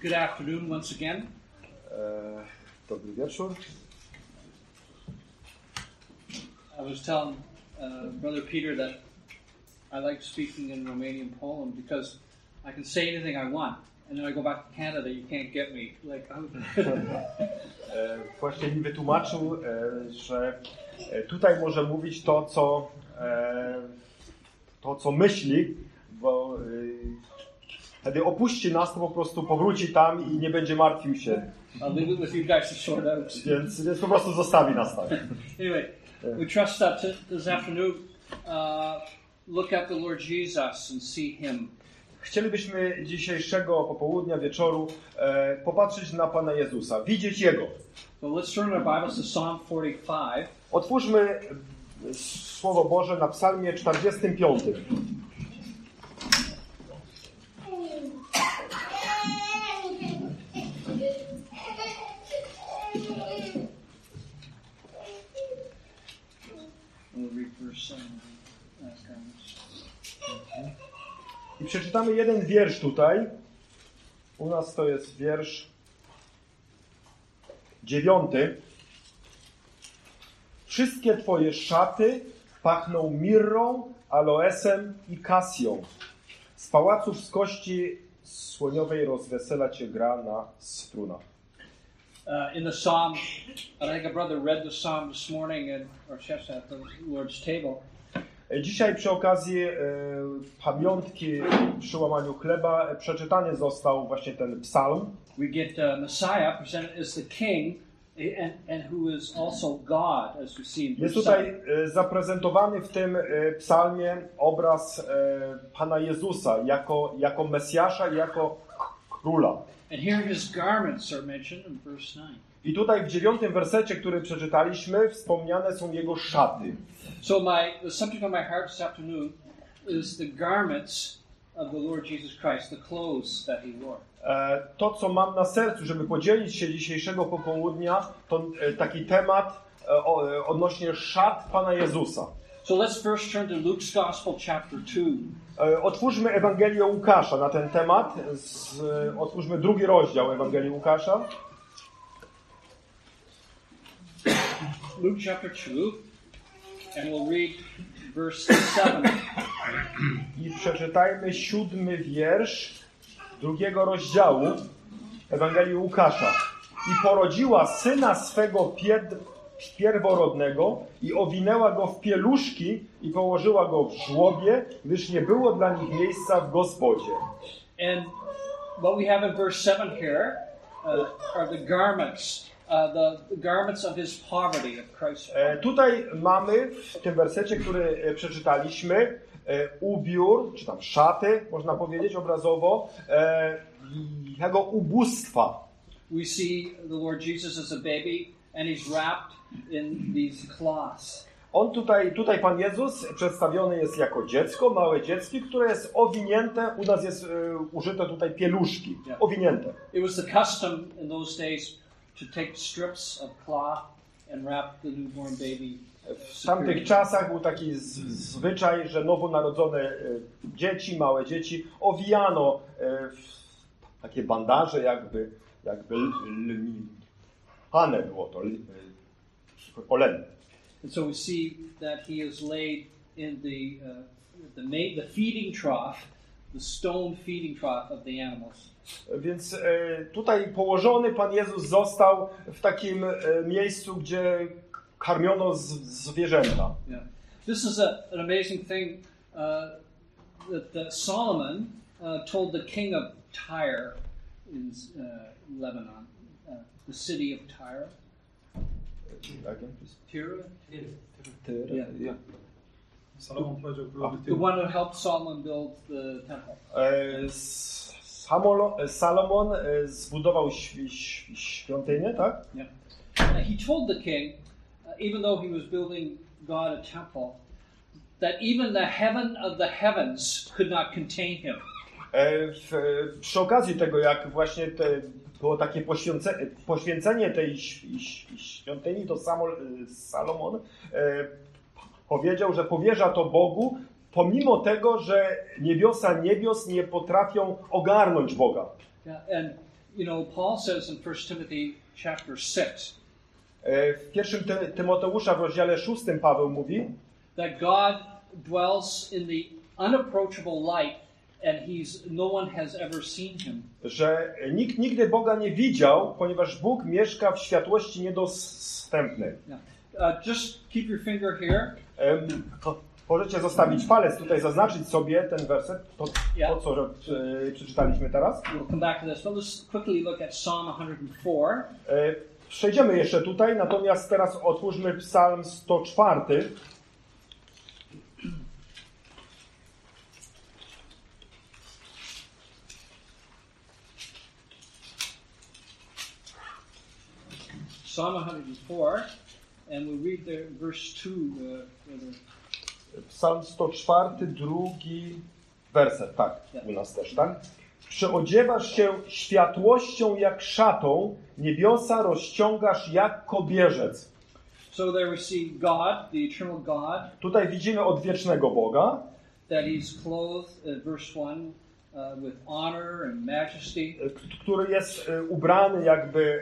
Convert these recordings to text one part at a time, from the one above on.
Good afternoon once again. Dobry wieczór. I was telling Brother Peter that I like speaking in Romanian Poland because I can say anything I want, and then I go back to Canada, you can't get me. Właśnie mi wytłumaczył, że tutaj może mówić to, co myśli, bo kiedy opuści nas, to po prostu powróci tam i nie będzie martwił się. I'll leave it with you guys to sort out. Więc po prostu zostawi nas tak. Anyway, we trust that this afternoon look at the Lord Jesus and see Him. Chcielibyśmy dzisiejszego popołudnia, wieczoru popatrzeć na Pana Jezusa, widzieć Jego. So let's turn our Bibles to Psalm 45. Otwórzmy Słowo Boże na Psalmie 45. I przeczytamy jeden wiersz tutaj. U nas to jest wiersz 9. Wszystkie Twoje szaty pachną mirrą, aloesem i kasją. Z pałaców z kości słoniowej rozwesela Cię gra na strunach. In the psalm, I think a brother read the psalm this morning at our church at the Lord's table. Dzisiaj przy okazji pamiątki przy łamaniu chleba przeczytany został właśnie ten psalm. We get Messiah presented as the King, and who is also God, as we see in Jest tutaj zaprezentowany w tym psalmie obraz Pana Jezusa jako Mesjasza i jako Króla. And here his garments are mentioned in verse 9. I tutaj w 9 wersecie, który przeczytaliśmy, wspomniane są Jego szaty. So the subject of my heart this afternoon is the garments of the Lord Jesus Christ, the clothes that he wore. To, co mam na sercu, żeby podzielić się dzisiejszego popołudnia, to taki temat odnośnie szat Pana Jezusa. So let's first turn to Luke's Gospel, chapter 2. Otwórzmy Ewangelię Łukasza na ten temat. Otwórzmy 2 rozdział Ewangelii Łukasza. Luke chapter 2, and we'll read verse 7. I przeczytajmy 7 wiersz 2 rozdziału Ewangelii Łukasza. I porodziła syna swego pierworodnego i owinęła go w pieluszki i położyła go w żłobie, gdyż nie było dla nich miejsca w gospodzie. And what we have in verse 7 here are the garments, the garments of his poverty, of Christ's poverty. Tutaj mamy w tym wersecie, który przeczytaliśmy, ubiór, czy tam szaty, można powiedzieć obrazowo, jego ubóstwa. We see the Lord Jesus as a baby, and he's wrapped in these cloths. Tutaj Pan Jezus przedstawiony jest jako dziecko, małe dziecko, które jest owinięte, u nas jest użyte tutaj pieluszki, owinięte. It was the custom in those days to take strips of cloth and wrap the newborn baby. W tamtych czasach był taki zwyczaj, że nowonarodzone dzieci, małe dzieci owijano w takie bandaże, jakby lniane było to, olenne. And so we see that he is laid in the feeding trough, the stone feeding trough of the animals. Więc tutaj położony Pan Jezus został w takim miejscu, gdzie karmiono zwierzęta. Yeah. This is an amazing thing that Solomon told the king of Tyre in Lebanon, the city of Tyre. Tyre? Yeah. Salomon powiedział królowi The one who helped Solomon build the temple. Salomon zbudował świątynię, tak? Yeah. He told the king, even though he was building God a temple, that even the heaven of the heavens could not contain him. Przy okazji tego, jak właśnie było takie poświęcenie tej świątyni, to Salomon powiedział, że powierza to Bogu, pomimo tego, że niebiosa niebios nie potrafią ogarnąć Boga. Yeah, and You know, Paul says in 1 Timothy chapter 6 W pierwszym Tymoteusza w rozdziale 6 Paweł mówi, that God dwells in the unapproachable light and no one has ever seen him. że nikt nigdy Boga nie widział, ponieważ Bóg mieszka w światłości niedostępnej. Just keep your finger here. Możecie zostawić palec tutaj, zaznaczyć sobie ten werset, to co przeczytaliśmy teraz. We'll come back to this, but let's quickly look at Psalm 104. Przejdziemy jeszcze tutaj, natomiast teraz otwórzmy Psalm 104. Psalm 104, and we'll read the verse 2. Psalm 104, drugi werset, tak, u nas też, tak? Przyodziewasz się światłością jak szatą, niebiosa rozciągasz jak kobierzec. So there we see God, the eternal God. Tutaj widzimy odwiecznego Boga. That he's clothed, verse 1, with honor and majesty. Który jest ubrany jakby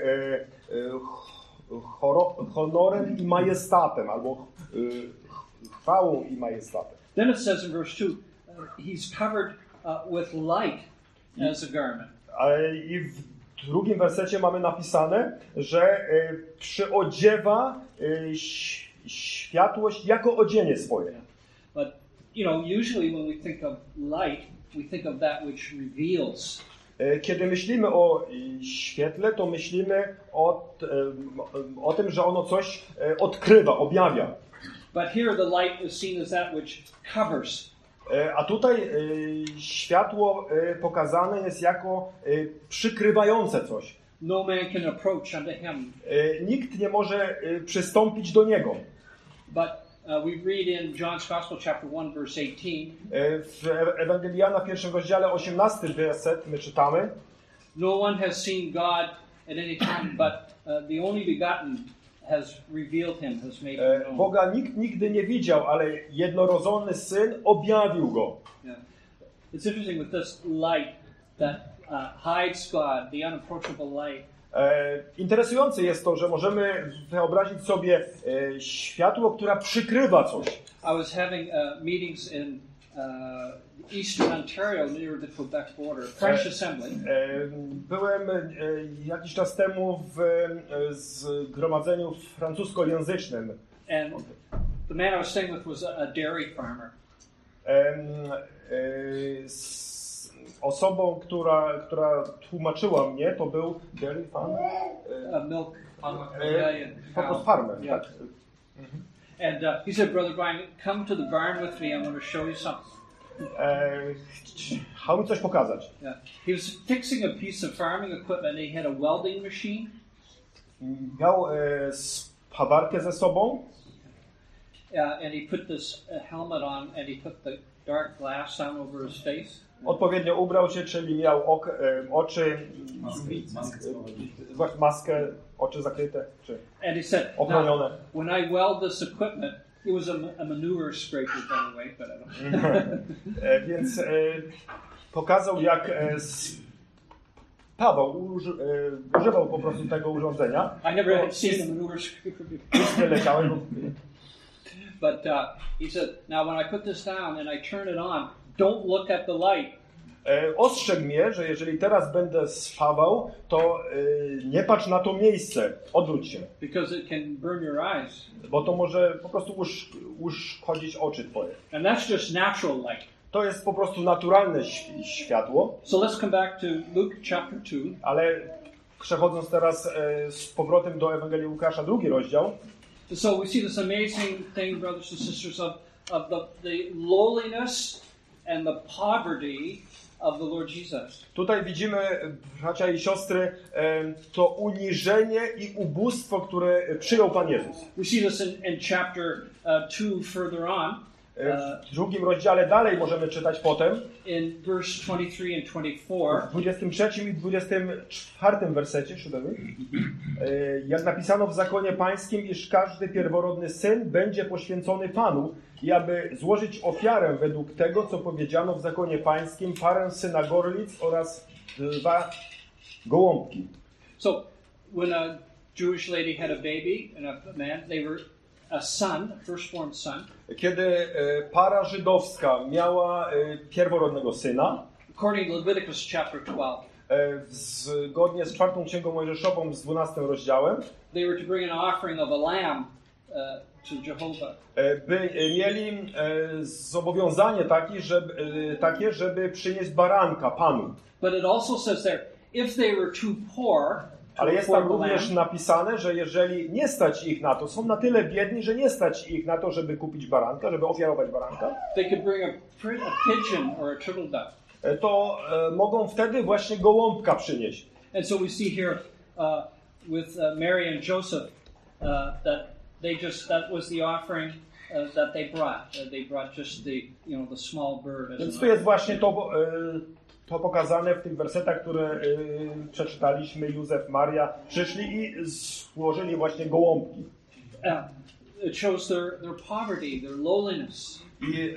honorem i majestatem, albo chwałą i majestatem. Then it says in verse 2, he's covered with light as a garment. I w drugim wersecie mamy napisane, że przyodziewa światłość jako odzienie swoje. But you know, usually when we think of light, we think of that which reveals. Kiedy myślimy o świetle, to myślimy o tym, że ono coś odkrywa, objawia. But here the light is seen as that which covers. A tutaj światło pokazane jest jako przykrywające coś. No man can approach unto him. Nikt nie może przystąpić do niego. But we read in John's Gospel chapter 1 verse 18. W Ewangelii Jana w pierwszym rozdziale 18 werset my czytamy: No one has seen God at any time, but the only begotten has revealed him, has made him known. Boga nikt nigdy nie widział, ale jednorodzony Syn objawił go. Yeah. It's interesting with this light that hides God, the unapproachable light. Interesujące jest to, że możemy wyobrazić sobie światło, które przykrywa coś. I was having meetings in Eastern Ontario near the Quebec border, French Assembly. Byłem jakiś czas temu w zgromadzeniu francuskojęzycznym. And the man I was staying with was a dairy farmer. Osobą, która tłumaczyła mnie, to był dairy farmer? Milk. Po prostu farmer, yeah. Tak. And he said, Brother Brian, come to the barn with me. I want to show you something. Chciał mi coś pokazać. Yeah. He was fixing a piece of farming equipment. And he had a welding machine. Miał spawarkę ze sobą. And he put this helmet on, and he put the dark glass on over his face. Odpowiednio ubrał się, czyli miał oczy, maskę, oczy zakryte, czy and he said, ochronione. When I weld this equipment, it was a manure scraper, by the way, but I don't. Więc pokazał, jak Paweł używał po prostu tego urządzenia. I never had seen a manure scraper before. Nie leciałem. But he said, now when I put this down and I turn it on, don't look at the light. Ostrzegł mnie, że jeżeli teraz będę spawał, to nie patrz na to miejsce, odwróć się. Because it can burn your eyes. Bo to może po prostu uszkodzić oczy twoje. And that's just natural light. To jest po prostu naturalne światło. So let's come back to Luke chapter 2. Ale przechodząc teraz z powrotem do Ewangelii Łukasza, 2 rozdział. So we see this amazing thing, brothers and sisters, of the lowliness and the poverty of the Lord Jesus. Tutaj widzimy, bracia i siostry, to uniżenie i ubóstwo, które przyjął Pan Jezus. We see this in chapter 2 further on. W 2 rozdziale dalej możemy czytać potem. In verse 23 and 24. W 23 i 24 wersecie, jak napisano w zakonie pańskim, iż każdy pierworodny syn będzie poświęcony Panu i aby złożyć ofiarę według tego, co powiedziano w zakonie pańskim, parę syna gorlic oraz 2 gołąbki. So when a Jewish lady had a baby and a man, they were a son, a firstborn son. Kiedy para żydowska miała pierworodnego syna, According to Leviticus chapter 12, zgodnie z 4 Księgą Mojżeszową z 12 rozdziałem, they were to bring an offering of a lamb to Jehovah. mieli zobowiązanie takie, żeby przynieść baranka Panu. But it also says there, if they were too poor to Ale jest tam afford the również lamb, napisane, że jeżeli nie stać ich na to, są na tyle biedni, że nie stać ich na to, żeby kupić baranka, żeby ofiarować baranka, they could bring a pigeon or a turtle dove. to mogą wtedy właśnie gołąbka przynieść. And so we see here with Mary and Joseph that that was the offering that they brought. They brought just the small bird. Więc tu jest właśnie to pokazane w tych wersetach, które przeczytaliśmy. Józef, Maria przyszli i złożyli właśnie gołąbki. It shows their poverty, their lowliness. I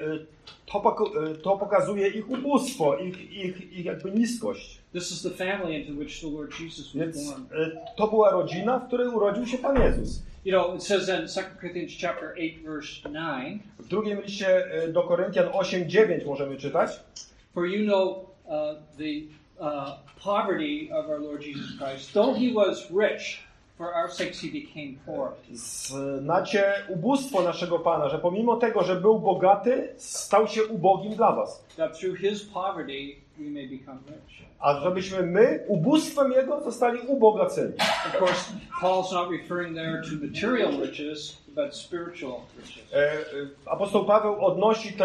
to pokazuje ich ubóstwo, ich jakby niskość. This is the family into which the Lord Jesus was Więc born. to była rodzina, w której urodził się Pan Jezus. You know, it says in 2 Corinthians chapter 8, verse 9, W drugim liście do Koryntian 8:9 możemy czytać. for you know the poverty of our Lord Jesus Christ, though he was rich, for our sakes he became poor. Znacie ubóstwo naszego Pana, że pomimo tego, że był bogaty, stał się ubogim dla was. That through his poverty we may become rich. A żebyśmy my ubóstwem Jego zostali ubogaceni. Of course, Paul's not referring there to material riches, but spiritual riches. Apostoł Paweł odnosi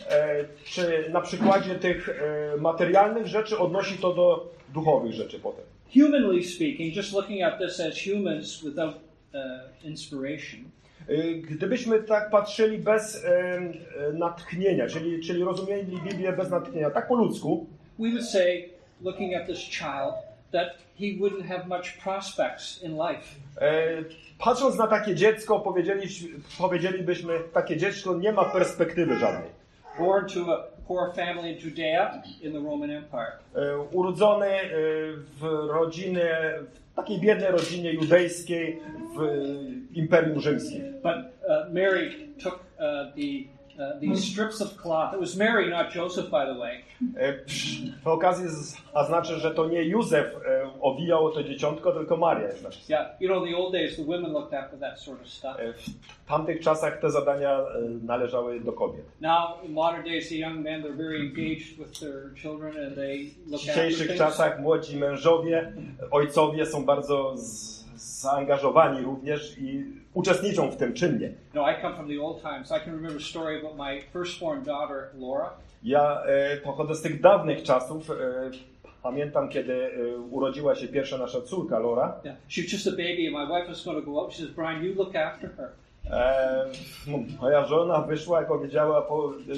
czy na przykładzie tych materialnych rzeczy, odnosi to do duchowych rzeczy potem. Humanly speaking, just looking at this as humans without inspiration, Gdybyśmy tak patrzyli bez natchnienia, czyli rozumieli Biblię bez natchnienia, tak po ludzku, we would say, looking at this child, that he wouldn't have much prospects in life. patrząc na takie dziecko, powiedzielibyśmy, takie dziecko nie ma perspektywy żadnej. Born to a poor family in Judea in the Roman Empire. Urodzony w takiej biednej rodzinie judejskiej w Imperium Rzymskim. But Mary took these strips of cloth. It was Mary, not Joseph, by the way. Przy okazji zaznaczę, że to nie Józef owijał to dzieciątko, tylko Maria. Yeah, you know, in the old days, the women looked after that sort of stuff. W tamtych czasach te zadania należały do kobiet. Now, in modern days, the young men, they're very engaged with their children and they look W after dzisiejszych things. czasach młodzi mężowie, ojcowie są bardzo zaangażowani również i uczestniczą w tym czynnie. No, I come from the old times. I can remember a story about my firstborn daughter, Laura. Ja pochodzę z tych dawnych czasów. Pamiętam, kiedy urodziła się pierwsza nasza córka, Laura. Yeah, she was just a baby and my wife was going to go out. She says, Brian, you look after her. Moja żona wyszła i powiedziała,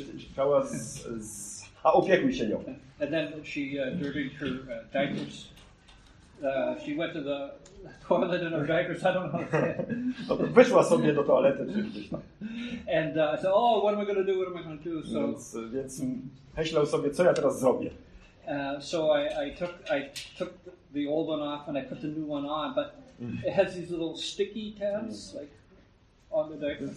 a opiekuj się nią. And then she during her diapers, she went to the toilet in her diapers. I don't know how to say it. No, wyszła sobie do toalety czy gdzieś tam. And I said, oh, what am I going to do? What am I going to do? So, Więc myślał sobie, co ja teraz zrobię. So I took the old one off and I put the new one on, but it has these little sticky tabs like on the diaper.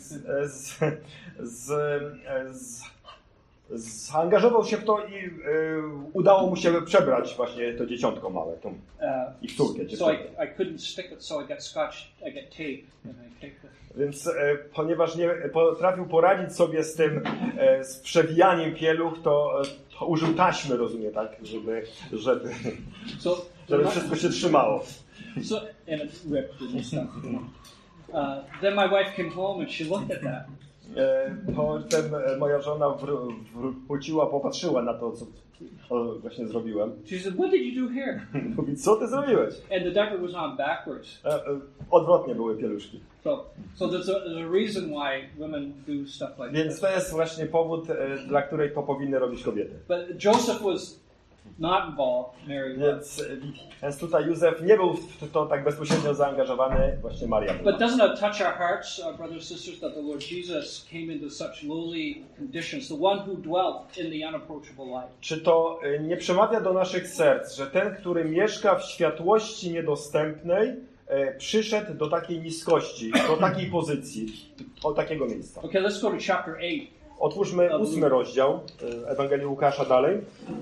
Zaangażował się w to i udało mu się przebrać właśnie to dzieciątko małe, tą ich córkę. So I couldn't stick it, so I got scotch, I got tape, and I taped it. Więc ponieważ nie potrafił poradzić sobie z tym, z przewijaniem pieluch, to użył taśmy, rozumiem, tak, żeby wszystko się trzymało. So, and it ripped and stuff. Then my wife came home and she looked at that. Potem moja żona wróciła, popatrzyła na to, co właśnie zrobiłem. She said, "What did you do here?" Mówi, co ty zrobiłeś? And the diaper was on backwards. Odwrotnie były pieluszki. So there's a reason why women do stuff like Więc to jest właśnie powód, dla której to powinny robić kobiety. But Joseph was not involved, Mary was. Więc tutaj Józef nie był w to tak bezpośrednio zaangażowany, właśnie Maria była. But doesn't it touch our hearts, brothers and sisters, that the Lord Jesus came into such lowly conditions, the one who dwelt in the unapproachable light? Czy to nie przemawia do naszych serc, że ten, który mieszka w światłości niedostępnej, przyszedł do takiej niskości, do takiej pozycji, do takiego miejsca? Okay, let's go to chapter 8. Otwórzmy 8 rozdział Ewangelii Łukasza dalej.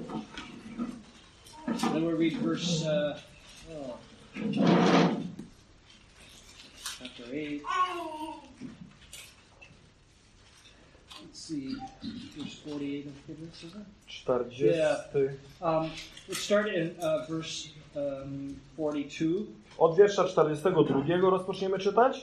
Then we'll read verse chapter 8. Let's see, verse 48 of Hebrews, is it? 40. Let's start in verse 42. Od wiersza 42 rozpoczniemy czytać.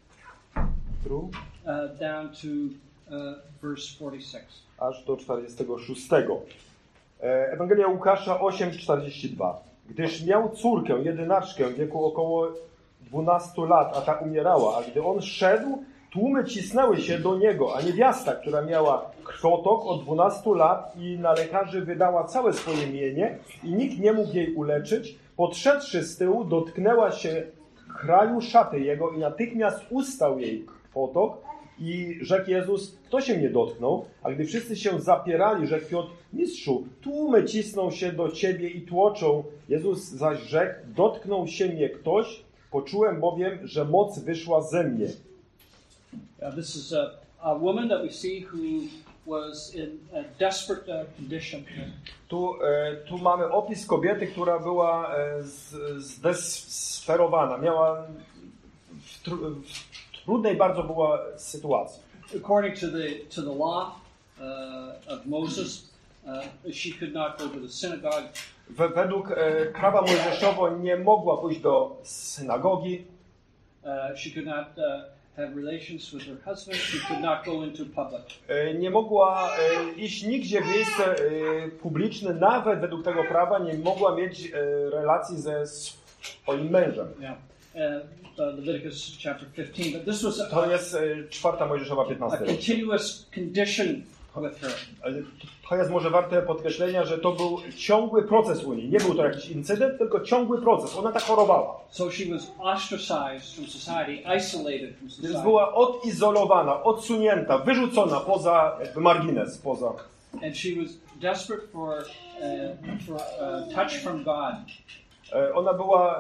Down to verse 46. Aż do 46. Ewangelia Łukasza 8:42. Gdyż miał córkę, jedynaczkę w wieku około 12 lat, a ta umierała, a gdy on szedł, tłumy cisnęły się do niego, a niewiasta, która miała krwotok od 12 lat i na lekarzy wydała całe swoje mienie i nikt nie mógł jej uleczyć, podszedłszy z tyłu, dotknęła się kraju szaty jego i natychmiast ustał jej krwotok i rzekł Jezus, kto się mnie dotknął? A gdy wszyscy się zapierali, rzekł Piotr, mistrzu, tłumy cisną się do ciebie i tłoczą. Jezus zaś rzekł, dotknął się mnie ktoś, poczułem bowiem, że moc wyszła ze mnie. This is a woman that we see who was in a desperate condition. Tu mamy opis kobiety, która była zdesperowana, miała w trudnej bardzo była sytuacji. According to the law of Moses, she could not go to the synagogue. Według prawa mojżeszowego nie mogła pójść do synagogi. She could not have relations with her husband. She could not go into public. Nie mogła iść nigdzie w miejsce publiczne, nawet według tego prawa nie mogła mieć relacji ze swoim mężem. Yeah. Leviticus chapter 15. But this was To jest 4 Mojżeszowa 15. a continuous condition with her. To jest może warte podkreślenia, że to był ciągły proces u niej. Nie był to jakiś incydent, tylko ciągły proces. Ona tak chorowała. So she was ostracized from society, isolated from society. Więc była odizolowana, odsunięta, wyrzucona poza margines, poza. And she was desperate for touch from God. Ona była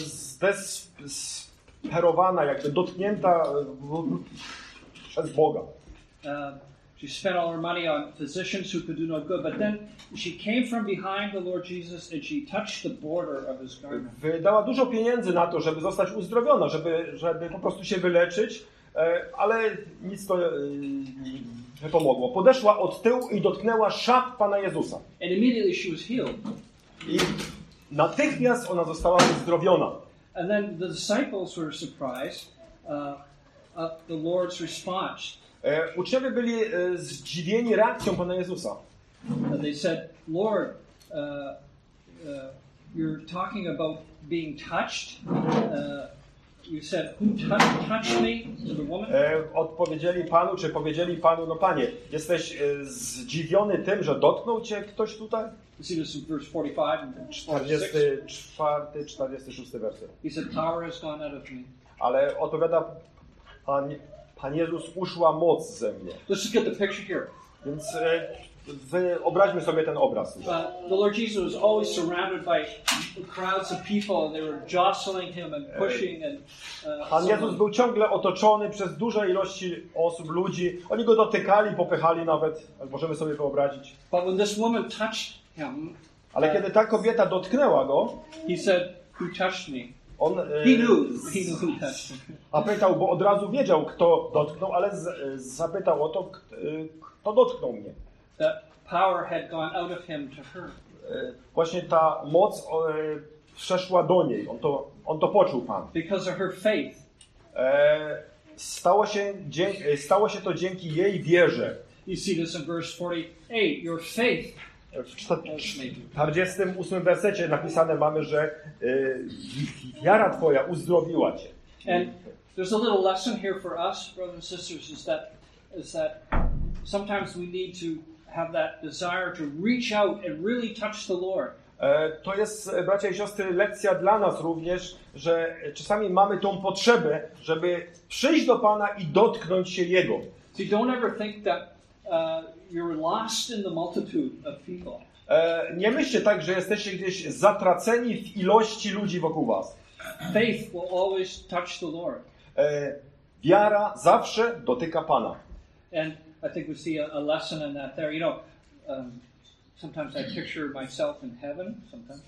zdesperowana, jakby dotknięta przez Boga. She spent all her money on physicians who could do no good, but then she came from behind the Lord Jesus and she touched the border of his garment. Wydała dużo pieniędzy na to, żeby zostać uzdrowiona, żeby po prostu się wyleczyć, ale nic to nie pomogło. Podeszła od tyłu i dotknęła szat Pana Jezusa. And immediately she was healed. I natychmiast ona została uzdrowiona. And then the disciples were surprised at the Lord's response. Uczniowie byli zdziwieni reakcją Pana Jezusa. They said, Lord, you're talking about being touched. You said, who touched me? To the woman? Odpowiedzieli Panu, czy powiedzieli Panu, no Panie, jesteś zdziwiony tym, że dotknął Cię ktoś tutaj? You see this in verse 45 and 46. 44, 46 werset. He said, power has gone out of me. Ale odpowiada Pan Jezus, uszła moc ze mnie. Let's just get the picture here. Więc wyobraźmy sobie ten obraz. The Lord Jesus was always surrounded by crowds of people, and they were jostling him and pushing. Pan Jezus był ciągle otoczony przez duże ilości osób, ludzi. Oni go dotykali, popychali nawet, jak możemy sobie wyobrazić. But when this woman touched him, ale kiedy ta kobieta dotknęła go, he said, "Who touched me?" On he knew who touched him. A pytał, bo od razu wiedział, kto dotknął, ale zapytał o to, kto dotknął mnie. That power had gone out of him to her. Właśnie ta moc przeszła do niej. On to poczuł, Pan. Because of her faith. Stało się to dzięki jej wierze. You see this in verse 48. Your faith. W 48 wersecie napisane mamy, że wiara Twoja uzdrowiła Cię. And there's a little lesson here for us, brothers and sisters, is that sometimes we need to have that desire to reach out and really touch the Lord. To jest, bracia i siostry, lekcja dla nas również, że czasami mamy tą potrzebę, żeby przyjść do Pana i dotknąć się Jego. See, don't ever think that you're lost in the multitude of people. Nie myślcie tak, że jesteście gdzieś zatraceni w ilości ludzi wokół was. Faith will always touch the Lord. Wiara zawsze dotyka Pana. And I think we see a lesson in that there. You know, sometimes I picture myself in heaven. Sometimes.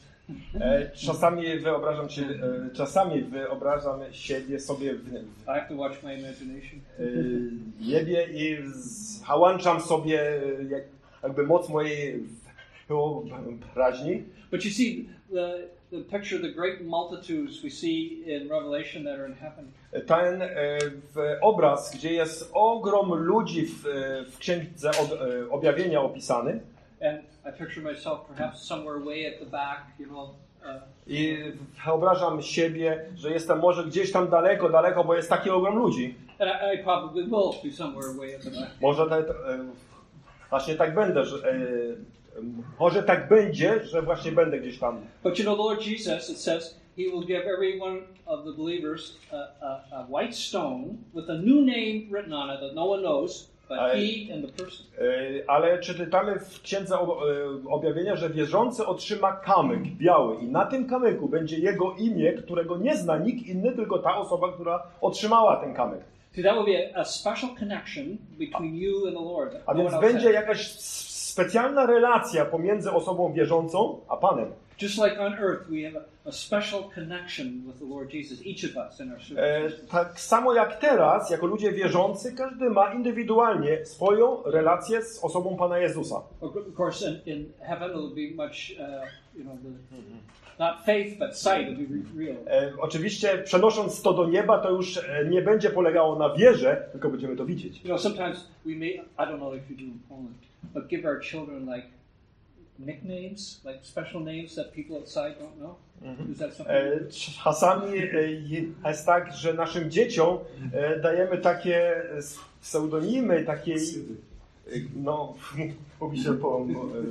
Czasami wyobrażam siebie sobie w I have to watch my imagination. niebie i załączam sobie jakby moc mojej wyobraźni. But you see, the picture, the great multitudes we see in Revelation that are in heaven. Ten obraz, gdzie jest ogrom ludzi w Księdze Objawienia opisany. And I picture myself perhaps somewhere way at the back, you know. I wyobrażam siebie, że jestem może gdzieś tam daleko, bo jest taki ogrom ludzi. And I probably will be somewhere way at the back. Może właśnie tak będę, że może tak będzie, że właśnie będę gdzieś tam. But you know, the Lord Jesus, it says, He will give every one of the believers a white stone with a new name written on it that no one knows, but He and the person. Ale czytamy w Księdze Objawienia, że wierzący otrzyma kamyk biały i na tym kamyku będzie jego imię, którego nie zna nikt inny, tylko ta osoba, która otrzymała ten kamyk. See, that will be a special connection between you and the Lord. A więc będzie jakaś specjalna relacja pomiędzy osobą wierzącą a Panem. Just like on earth, we have a special connection with the Lord Jesus, each of us in our service. Tak samo jak teraz, jako ludzie wierzący, każdy ma indywidualnie swoją relację z osobą Pana Jezusa. Of course, in heaven it will be much, not faith, but sight will be real. Oczywiście, przenosząc to do nieba, to już nie będzie polegało na wierze, tylko będziemy to widzieć. You know, sometimes we may, I don't know if you do in Poland, but give our children like nicknames, like special names that people outside don't know. Is that something? Czasami jest tak, że naszym dzieciom dajemy takie pseudonimy, takie, no, mówi się po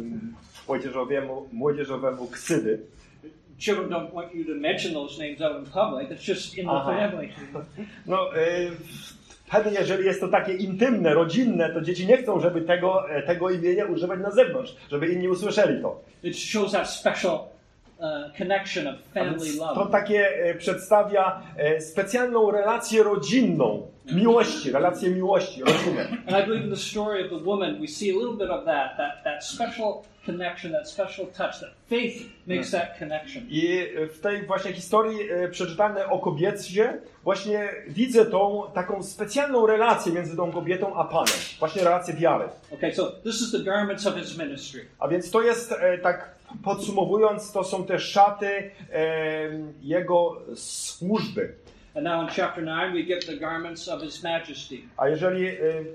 młodzieżowemu ksywy. Children don't want you to mention those names out in public. It's just in the family. No, wtedy, jeżeli jest to takie intymne, rodzinne, to dzieci nie chcą, żeby tego imienia używać na zewnątrz, żeby inni usłyszeli to. It shows that special connection of family love. To takie przedstawia specjalną relację rodzinną, relację miłości, rodzinę. And I believe in the story of the woman we see a little bit of that special connection, that special touch, that faith makes that connection. I w tej właśnie historii przeczytanej o kobiecie właśnie widzę tą taką specjalną relację między tą kobietą a Panem. Właśnie relację wiary. Okay, so this is the garments of his ministry. A więc to jest, tak podsumowując, to są te szaty jego służby. And now in chapter 9 we get the garments of his majesty. A jeżeli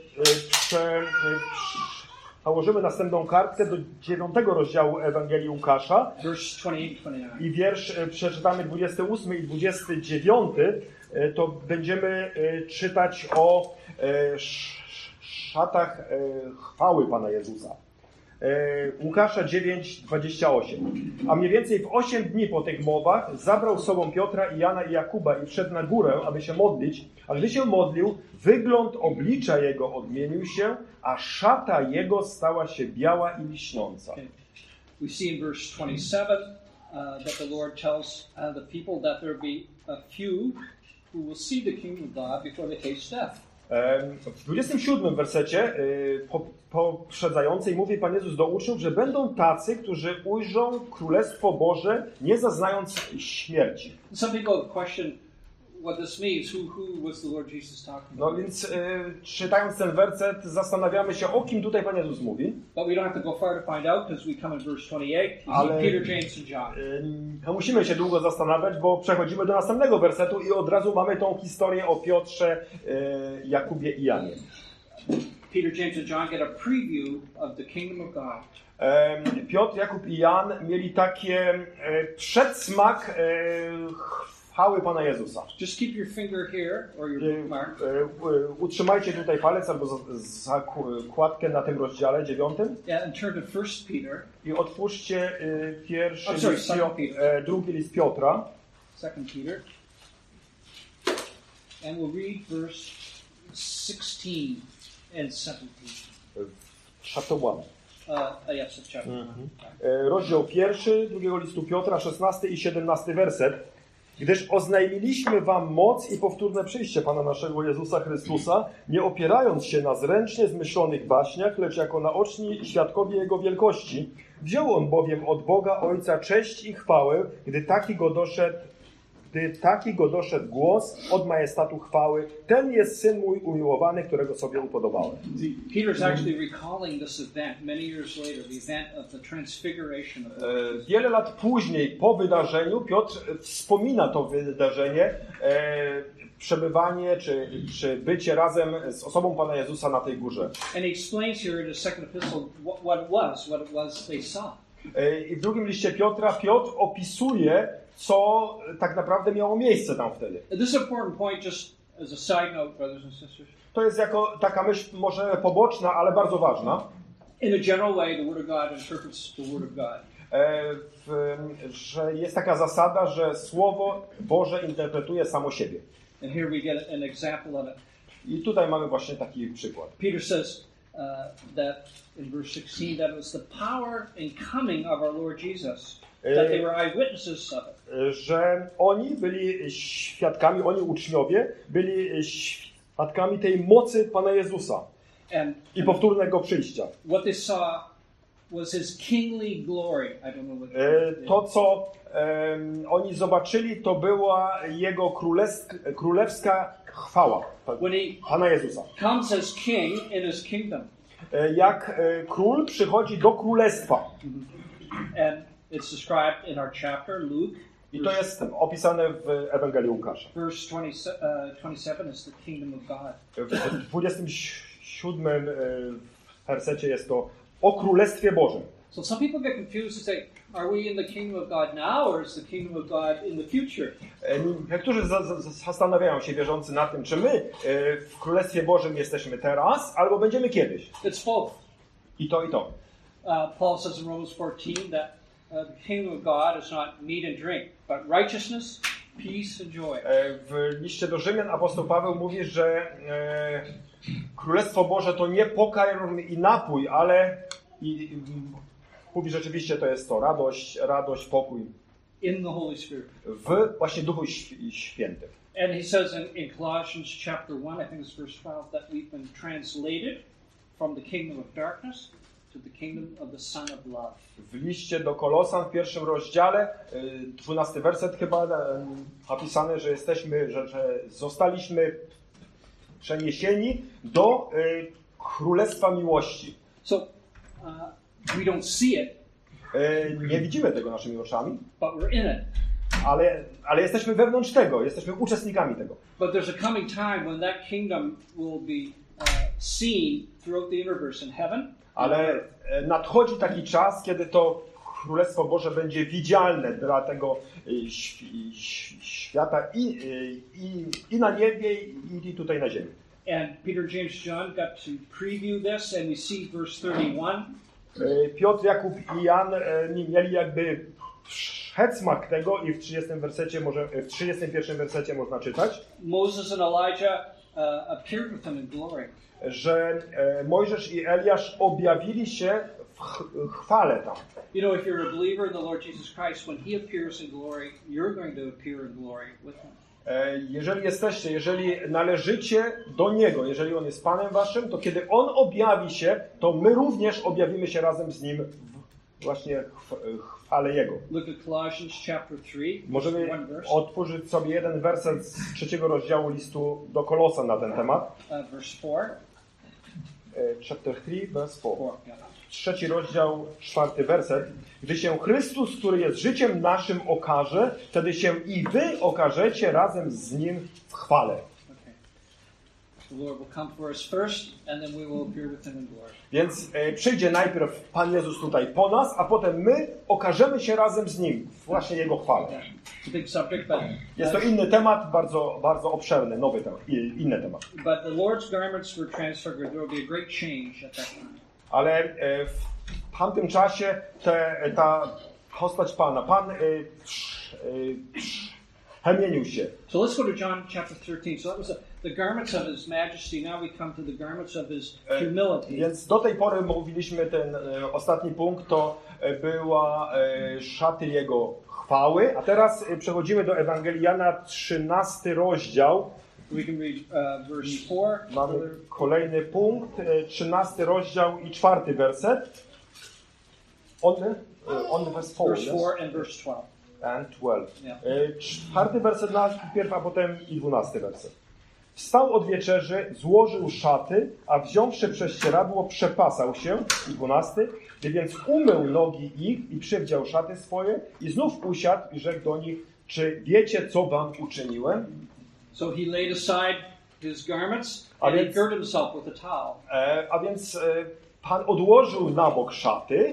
nałożymy następną kartkę do 9 rozdziału Ewangelii Łukasza i wiersz przeczytamy 28 i 29, to będziemy czytać o szatach chwały Pana Jezusa. Łukasza 9:28. A mniej więcej w 8 dni po tych mowach zabrał z sobą Piotra i Jana i Jakuba i wszedł na górę, aby się modlić. A gdy się modlił, wygląd oblicza jego odmienił się, a szata jego stała się biała i lśniąca. We see in verse 27 that the Lord tells the people that there be a few who will see the kingdom of God before they taste death. W 27 wersecie poprzedzającej mówi Pan Jezus do uczniów, że będą tacy, którzy ujrzą Królestwo Boże, nie zaznając śmierci. Some people question what this means. Who was the Lord Jesus talking about? No więc czytając ten werset zastanawiamy się, o kim tutaj Pan Jezus mówi. But we don't have to go far to find out because we come in verse 28. Ale Peter, James and John. Musimy się długo zastanawiać, bo przechodzimy do następnego wersetu i od razu mamy tą historię o Piotrze, Jakubie i Janie. Peter, James and John get a preview of the kingdom of God. Piotr, Jakub i Jan mieli takie przedsmak chwały Pana Jezusa. Just keep your finger here, or your bookmark. Utrzymajcie tutaj palec albo zakładkę na tym rozdziale 9 Yeah, and turn to 1 Peter. i otwórzcie pierwszy I'm sorry, list, 2 Peter. drugi list Piotra. 2 Peter. And we'll read verse 16 and 17. Chapter 1. Yes, it's chapter 1. Rozdział 1 drugiego listu Piotra, 16 i 17 werset. Gdyż oznajmiliśmy wam moc i powtórne przyjście Pana naszego Jezusa Chrystusa, nie opierając się na zręcznie zmyślonych baśniach, lecz jako naoczni świadkowie Jego wielkości. Wziął On bowiem od Boga Ojca cześć i chwałę, gdy taki go doszedł głos od majestatu chwały. Ten jest Syn mój umiłowany, którego sobie upodobałem. Peter's actually recalling this event many years later, the event of the transfiguration of the Lord. Wiele lat później, po wydarzeniu, Piotr wspomina to wydarzenie, przebywanie czy bycie razem z osobą Pana Jezusa na tej górze. And he explains here in the second epistle what it was they saw. I w drugim liście Piotra Piotr opisuje, co tak naprawdę miało miejsce tam wtedy. This is an important point, just as a side note, brothers and sisters. To jest jako taka myśl może poboczna, ale bardzo ważna. In a general way, the Word of God interprets the Word of God. Że jest taka zasada, że Słowo Boże interpretuje samo siebie. And here we get an example of it. I tutaj mamy właśnie taki przykład. Peter says that in verse 16 that it was the power and coming of our Lord Jesus, that they were eyewitnesses of it. Że oni byli świadkami, oni uczniowie byli świadkami tej mocy Pana Jezusa i powtórnego przyjścia. What they saw was his kingly glory. I don't know what to, co oni zobaczyli, to była jego królewska chwała Pana Jezusa. Comes as king in his kingdom. Jak król przychodzi do królestwa. And it's described in our chapter, Luke. I to jest opisane w Ewangelii Łukasza. Verse 27 is the kingdom of God. W 27 wersecie jest to o Królestwie Bożym. So some people get confused and say, are we in the kingdom of God now, or is the kingdom of God in the future? Niektórzy zastanawiają się, wierzący, na tym, czy my w Królestwie Bożym jesteśmy teraz, albo będziemy kiedyś. It's both. I to, i to. Paul says in Romans 14 that the kingdom of God is not meat and drink, but righteousness, peace and joy. W liście do Rzymian apostoł Paweł mówi, że Królestwo Boże to nie pokarm i napój, ale mówi rzeczywiście to jest to radość, pokój. In the Holy Spirit. W właśnie Duchu Świętym. And he says in Colossians chapter 1, I think it's verse 12, that we've been translated from the kingdom of darkness to the kingdom of the Son of Love. W liście do Kolosan w 1 rozdziale, 12 werset chyba, napisane, że że zostaliśmy przeniesieni do Królestwa Miłości. So, we don't see it. Nie widzimy tego naszymi oczami, but we're in it. Ale jesteśmy wewnątrz tego, jesteśmy uczestnikami tego. But there's a coming time when that kingdom will be seen throughout the universe in heaven. Ale nadchodzi taki czas, kiedy to Królestwo Boże będzie widzialne dla tego świata i na niebie, i tutaj na ziemi. And Peter, James, John got to preview this, and we see verse 31. Piotr, Jakub i Jan mieli jakby przedsmak tego i w 31 wersecie można czytać. Moses and Elijah appeared with him in glory. Że Mojżesz i Eliasz objawili się w chwale tam. You know, if you're a believer in the Lord Jesus Christ, when he appears in glory, you're going to appear in glory with him. Jeżeli należycie do Niego, jeżeli On jest Panem waszym, to kiedy On objawi się, to my również objawimy się razem z Nim właśnie w chwale Jego. Look at Colossians chapter 3. Możemy otworzyć sobie jeden werset z 3 rozdziału listu do Kolosan na ten temat. Verse 4. Chapter 3, verse 4. 3 rozdział, 4 werset. Gdy się Chrystus, który jest życiem naszym, okaże, wtedy się i wy okażecie razem z Nim w chwale. The Lord will come for us first, and then we will appear with Him in glory. Więc przyjdzie najpierw Pan Jezus tutaj po nas, a potem my okażemy się razem z Nim w właśnie Jego chwale. Yeah. It's a big subject, but Jest to inny temat, bardzo, bardzo obszerny, nowy temat, inny temat. but the Lord's garments were transfigured. There will be a great change at that time. Ale w tamtym czasie ta postać Pana, Pan przemienił się. So let's go to John chapter 13. So that was the garments of His majesty. Now we come to the garments of His humility. Więc do tej pory mówiliśmy, ten ostatni punkt to była szaty Jego chwały, a teraz przechodzimy do Ewangelii Jana, 13 rozdział. We can read verse 4. Mamy kolejny punkt, 13 rozdział i 4 werset. On verse 4, Verse yes? 4 and verse 12. And 12. Yeah. 4 werset najpierw, a potem i 12 werset. Wstał od wieczerzy, złożył szaty, a wziąwszy prześcieradło, przepasał się. I 12. Gdy więc umył nogi ich i przywdział szaty swoje i znów usiadł i rzekł do nich, czy wiecie, co wam uczyniłem? So he laid aside his garments A and he więc- girded himself with a towel. A więc Pan odłożył na bok szaty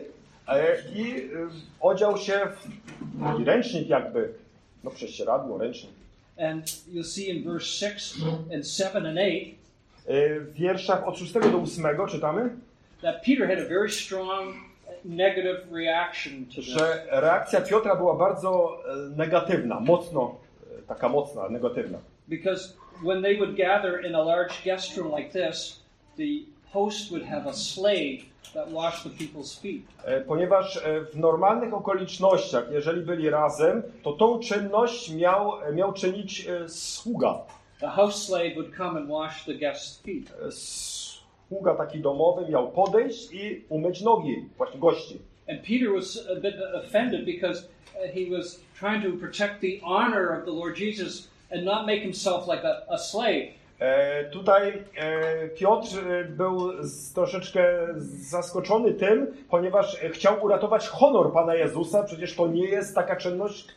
i odział się w taki ręcznik jakby, no prześcieradło, ręcznik. And you'll see in verse 6 and 7 and 8 W wierszach od 6 do 8 czytamy, that Peter had a very strong negative reaction to this. że reakcja Piotra była bardzo negatywna, taka mocna, negatywna. Because when they would gather in a large guest room like this, the host would have a slave that washed the people's feet. Ponieważ w normalnych okolicznościach, jeżeli byli razem, to tą czynność miał czynić sługa. The house slave would come and wash the guest's feet. Sługa taki domowy miał podejść i umyć nogi właśnie gości. And Peter was a bit offended because he was trying to protect the honor of the Lord Jesus and not make himself like a slave. Tutaj Piotr był troszeczkę zaskoczony tym, ponieważ chciał uratować honor Pana Jezusa. Przecież to nie jest taka czynność,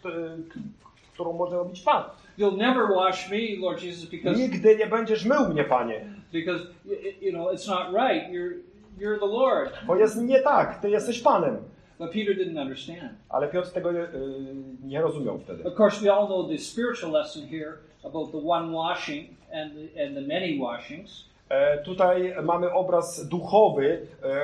którą może robić Pan. You'll never wash me, Lord Jesus, because Nigdy nie będziesz mył mnie, Panie. you know it's not right. You're the Lord. Bo jest nie tak, Ty jesteś Panem. But Peter didn't understand. Ale Piotr tego nie rozumiał wtedy. Of course, we all know the spiritual lesson here about the one washing and the many washings. Tutaj mamy obraz duchowy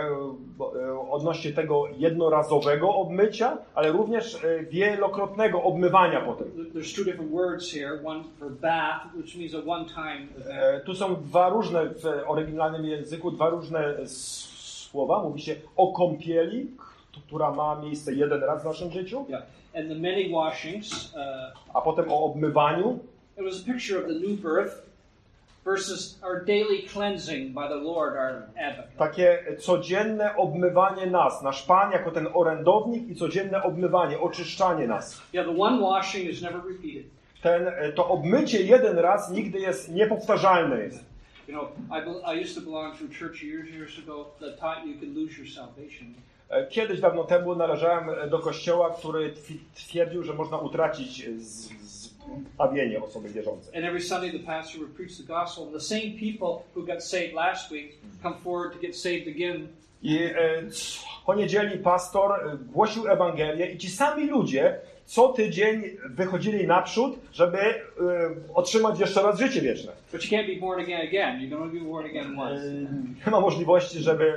odnośnie tego jednorazowego obmycia, ale również wielokrotnego obmywania potem. There's two different words here. One for bath, which means a one-time event. Tu są dwa różne, w oryginalnym języku, dwa różne słowa. Mówi się o kąpieli, która ma miejsce jeden raz w naszym życiu, Yeah, and the many washings. a potem o obmywaniu. It was a picture of the new birth versus our daily cleansing by the Lord, our advocate. Takie codzienne obmywanie nas. Nasz Pan jako ten orędownik i codzienne obmywanie, oczyszczanie nas. Yeah, the one washing is never repeated. To obmycie jeden raz nigdy jest niepowtarzalne. Jest. You know, I used to belong to a church years ago that taught you could lose your salvation. Kiedyś dawno temu należałem do kościoła, który twierdził, że można utracić zbawienie osoby wierzącej. And every Sunday the pastor would preach the gospel, and the same people who got saved last week come forward to get saved again. I po niedzieli pastor głosił Ewangelię i ci sami ludzie co tydzień wychodzili naprzód, żeby otrzymać jeszcze raz życie wieczne. But you can't be born again. You can only be born again once. Nie ma możliwości, żeby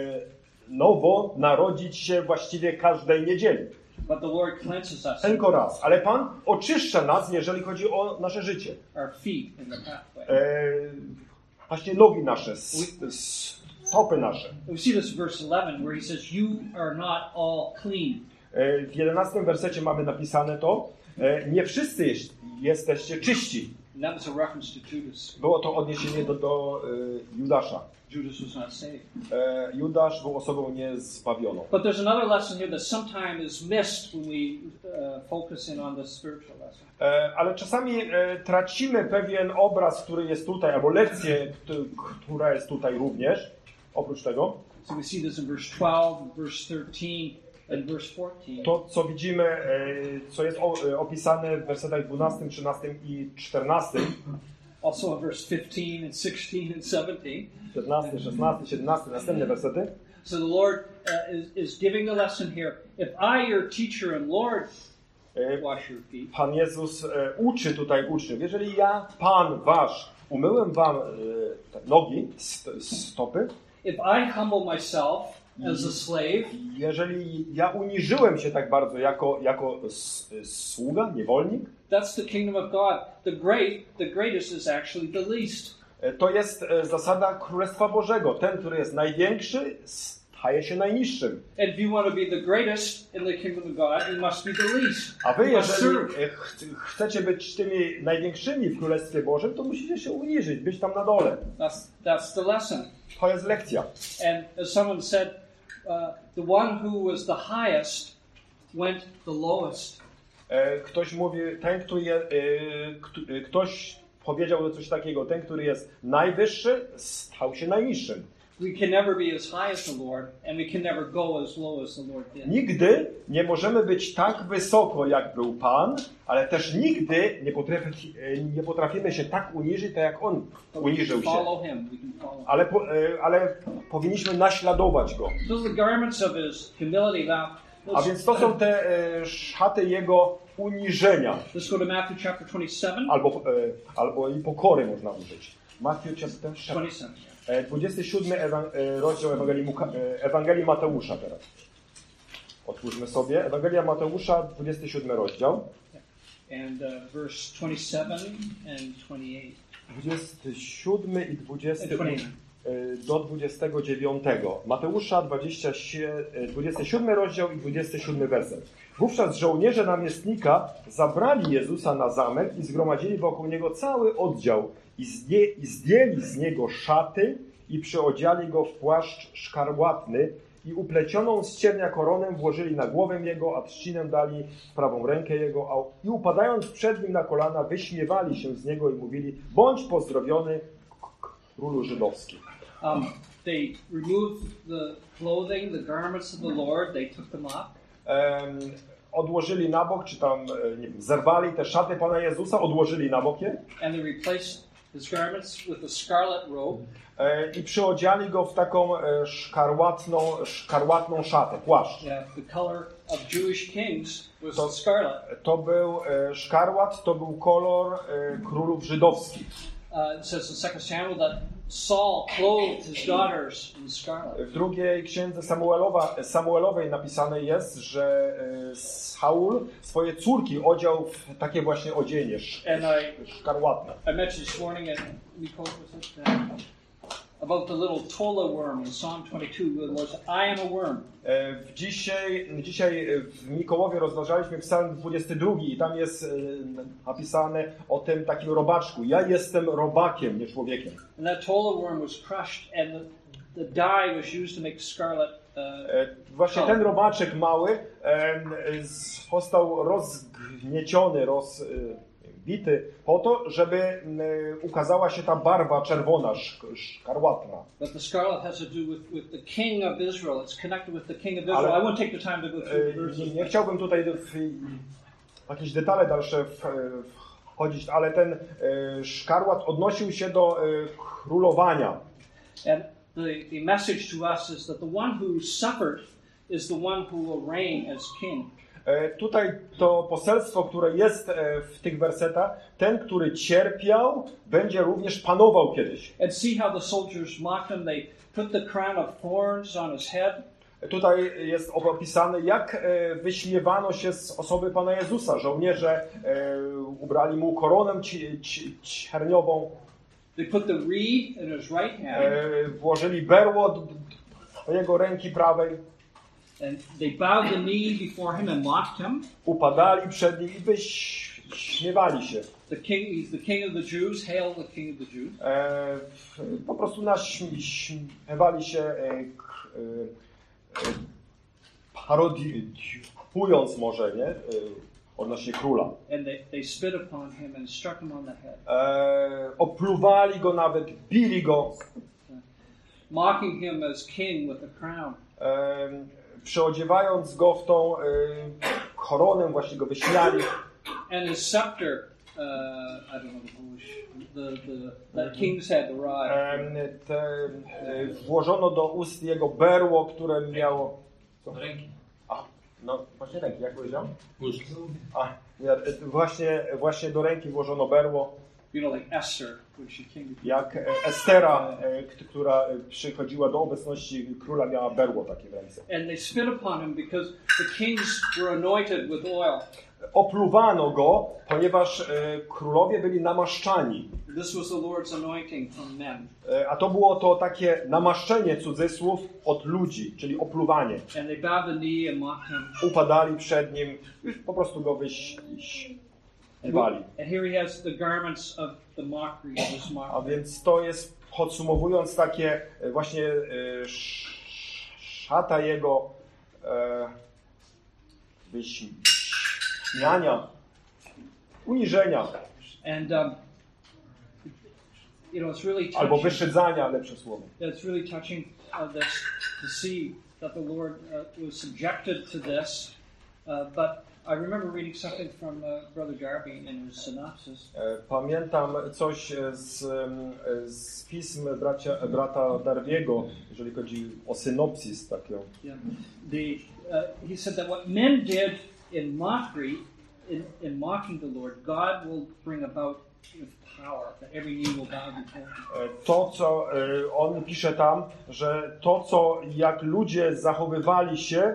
nowo narodzić się właściwie każdej niedzieli. But the Lord cleanses us. Tylko raz. Ale Pan oczyszcza nas, jeżeli chodzi o nasze życie. Our feet in the pathway. Właśnie nogi nasze, stopy nasze. We see this in verse 11 where he says, "You are not all clean." W 11 wersecie mamy napisane to, nie wszyscy jesteście czyści. And that was a reference to Judas. Było to odniesienie do Judasza. Judas was not saved. Judasz był osobą niezbawioną. But there's another lesson here that sometimes is missed when we focus in on the spiritual lesson. Ale czasami tracimy pewien obraz, który jest tutaj, albo lekcję, która jest tutaj również, oprócz tego. So we see this in verse 12, verse 13, and verse 14. To, co widzimy, co jest opisane w wersetach 12, 13 i 14. Also in verse 15 and 16 and 17. 15, 16, 17, następne wersety. So the Lord is giving a lesson here. If I, your teacher and Lord, wash your feet. Pan Jezus uczy tutaj uczniów. Jeżeli ja, Pan wasz, umyłem wam nogi, stopy, If I humble myself as a slave, jeżeli ja uniżyłem się tak bardzo jako sługa, niewolnik, that's the kingdom of God. The greatest is actually the least. to jest zasada Królestwa Bożego. Ten, który jest największy, staje się najniższym. And if you want to be the greatest in the kingdom of God, you must be the least. A wy, You must jeżeli serve. chcecie być tymi największym w Królestwie Bożym, to musicie się uniżyć, być tam na dole. That's the lesson. To jest lekcja. And as someone said, the one who was the highest went the lowest. Ktoś mówi, ktoś powiedział coś takiego, ten, który jest najwyższy, stał się najniższym. We can never be as high as the Lord, and we can never go as low as the Lord did. Nigdy nie możemy być tak wysoko, jak był Pan, ale też nigdy nie potrafimy się tak uniżyć, tak jak On uniżył się. Follow him. We can follow. Ale powinniśmy naśladować Go. Those are the garments of his humility. Now, A więc to są te szaty Jego uniżenia, let's go to Matthew chapter 27. albo i pokory można użyć. Matthew chapter 27. 27 rozdział Ewangelii Mateusza teraz. Otwórzmy sobie. Ewangelia Mateusza, 27 rozdział. And verse 27 and 28. 27 i 20 And 29. do 29. Mateusza 27 rozdział i 27 werset. Wówczas żołnierze namiestnika zabrali Jezusa na zamek i zgromadzili wokół Niego cały oddział i zdjęli z Niego szaty i przyodziali Go w płaszcz szkarłatny i uplecioną z ciemnia koronę włożyli na głowę Jego, a trzcinę dali w prawą rękę Jego i upadając przed Nim na kolana wyśmiewali się z Niego i mówili: bądź pozdrowiony, królu żydowski. They removed the clothing, the garments of the Lord. They took them off. Odłożyli na bok, czy tam nie wiem, zerwali te szaty Pana Jezusa, odłożyli na bok je And they replaced his garments with a scarlet robe. I przyodziali go w taką szkarłatną szatę, płaszcz. Yeah, the color of Jewish kings was scarlet. To był szkarłat, to był kolor królów żydowskich. It says in 2 Samuel that Saul clothed his daughters in scarlet. W drugiej księdze Samuelowej napisane jest, że Saul swoje córki odział w takie właśnie odzienie szkarłatne. I mentioned this morning about the little tola worm in Psalm 22. It was, I am a worm. Dzisiaj w Mikołowie rozważaliśmy Psalm 22 i tam jest napisane o tym takim robaczku. Ja jestem robakiem, nie człowiekiem. And that tola worm was crushed and the dye was used to make scarlet. Właśnie ten robaczek mały został rozgnieciony, bity po to, żeby ukazała się ta barwa czerwona, szkarłatna. But the scarlet has to do with the king of Israel. It's connected with the king of Israel. I won't take the time to go through the verses. Nie chciałbym tutaj w jakieś detale dalsze wchodzić, ale ten szkarłat odnosił się do królowania. And the message to us is that the one who suffered is the one who will reign as king. Tutaj to poselstwo, które jest w tych wersetach, ten, który cierpiał, będzie również panował kiedyś. And see how the soldiers mocked him. They put the crown of thorns on his head. Tutaj jest opisane, jak wyśmiewano się z osoby Pana Jezusa. Żołnierze ubrali mu koronę cierniową. They put the reed in his right hand. Włożyli berło do jego ręki prawej. And they bowed the knee before him and mocked him. Upadali przed nim i wyśmiewali się. He's the king of the Jews. Hail the king of the Jews. Po prostu naśmiewali się, parodiując może, nie? Odnośnie króla. And they spit upon him and struck him on the head. Opluwali go nawet, bili go. Mocking him as king with a crown. Przeodziewając go w tą koronę, właśnie go wyśmiali. And his scepter I don't know the king's head, the rod. Włożono do ust jego berło, które miało... Co? Ręki. A, no właśnie ręki, jak powiedział? Ust. A, właśnie do ręki włożono berło. You know, like Esther, when she came before. Jak Estera, która przychodziła do obecności króla, miała berło takie w ręce. And they spit upon him because the kings were anointed with oil. Opluwano go, ponieważ królowie byli namaszczani. This was the Lord's anointing from men. A to było to takie namaszczenie, cudzysłów, od ludzi, czyli opluwanie. And they bowed the knee and mocked him. Upadali przed nim, już po prostu go wyśmiewali. And here he has the garments of the mockery of his A mockery. więc to jest, podsumowując, takie właśnie szata jego wyśmiania, uniżenia, And you know, it's really albo touching. wyszydzania, lepsze słowo. It's really touching this to see that the Lord was subjected to this. But I remember reading something from Brother Darby in his synopsis. Pamiętam coś z pism brata Darbiego, jeżeli chodzi o synopsis takiego. Yeah. He said that what men did in mockery, in mocking the Lord, God will bring about with power, that every knee will bow before him. To, co on pisze tam, że to, co jak ludzie zachowywali się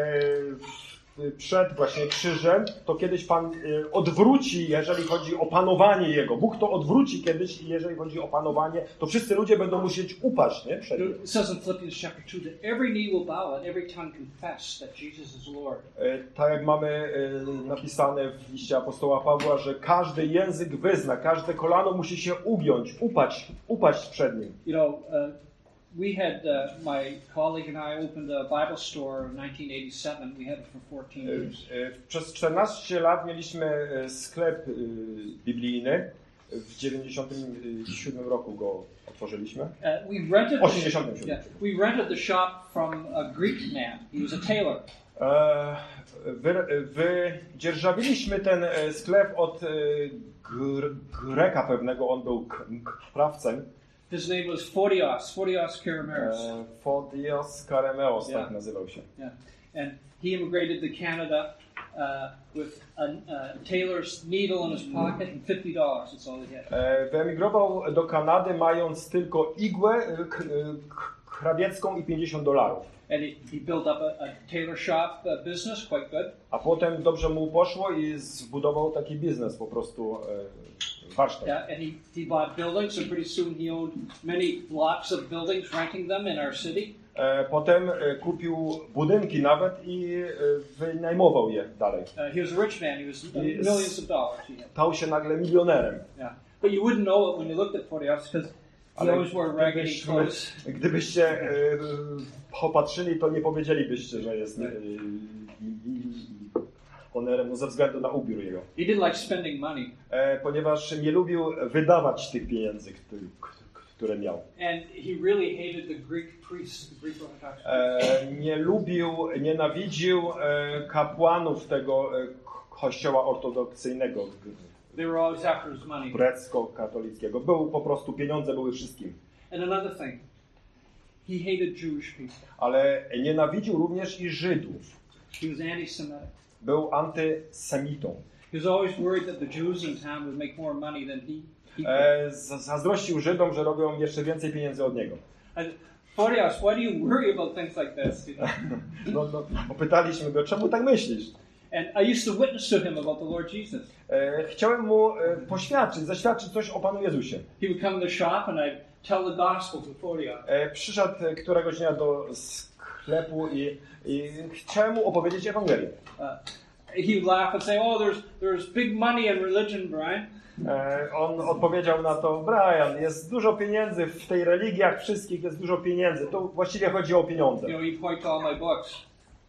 przed właśnie krzyżem, to kiedyś Pan odwróci, jeżeli chodzi o panowanie Jego. Bóg to odwróci kiedyś i jeżeli chodzi o panowanie, to wszyscy ludzie będą musieć upaść, nie? Przed nim. It says in Philippians chapter 2 that every knee will bow and every tongue confess that Jesus is Lord. Tak jak mamy napisane w liście apostoła Pawła, że każdy język wyzna, każde kolano musi się ugiąć, upaść przed nim. You know, we had my colleague and I opened a Bible store in 1987. We had it for 14 years. Przez 14 lat mieliśmy sklep biblijny. W 97 roku go otworzyliśmy. We rented 87. we rented the shop from a Greek man. He was a tailor. Wydzierżawiliśmy ten sklep od Greka pewnego, on był krawcem. His name was Photios Karameros. Photios Karameros, tak nazywał się. Yeah, and he immigrated to Canada with a tailor's needle in his pocket and $50. That's all he had. Wyemigrował do Kanady, mając tylko igłę krawiecką i $50. And he built up a tailor shop business, quite good. A potem dobrze mu poszło i zbudował taki biznes, po prostu warsztat. Yeah, and he bought buildings, and pretty soon he owned many blocks of buildings, renting them in our city. Potem kupił budynki nawet i wynajmował je dalej. He was a rich man. He was millions of dollars. Stał się nagle milionerem. Yeah, but you wouldn't know it when you looked at Photios because he always wore raggedy clothes. Gdybyście popatrzyli, to nie powiedzielibyście, że jest milionerem ze względu na ubiór jego. He didn't like spending money. Ponieważ nie lubił wydawać tych pieniędzy, które miał. And he really hated the Greek priests, the Greek Orthodox. Nienawidził kapłanów tego kościoła ortodoksyjnego. They were always after his money. Grecko-katolickiego. Po prostu pieniądze były wszystkim. And another thing, he hated Jewish people. Ale nienawidził również i Żydów. He was anti-Semitic. Był antysemitą. He was always worried that the Jews in town would make more money than he Zazdrościł Żydom, że robią jeszcze więcej pieniędzy od niego. Photios, why do you worry about things like this? You know? Popytaliśmy go, czemu tak myślisz? And I used to witness to him about the Lord Jesus. Chciałem mu zaświadczyć coś o Panu Jezusie. He would come to the shop and I'd tell the gospel to Photios. Przyszedł któregoś dnia do sklepu i chciałem mu opowiedzieć Ewangelię. He would laugh and say, "Oh, there's big money in religion, Brian." On odpowiedział na to: Brian, jest dużo pieniędzy w tej religiach wszystkich, jest dużo pieniędzy. To właściwie chodzi o pieniądze. You know, he'd point to all my books.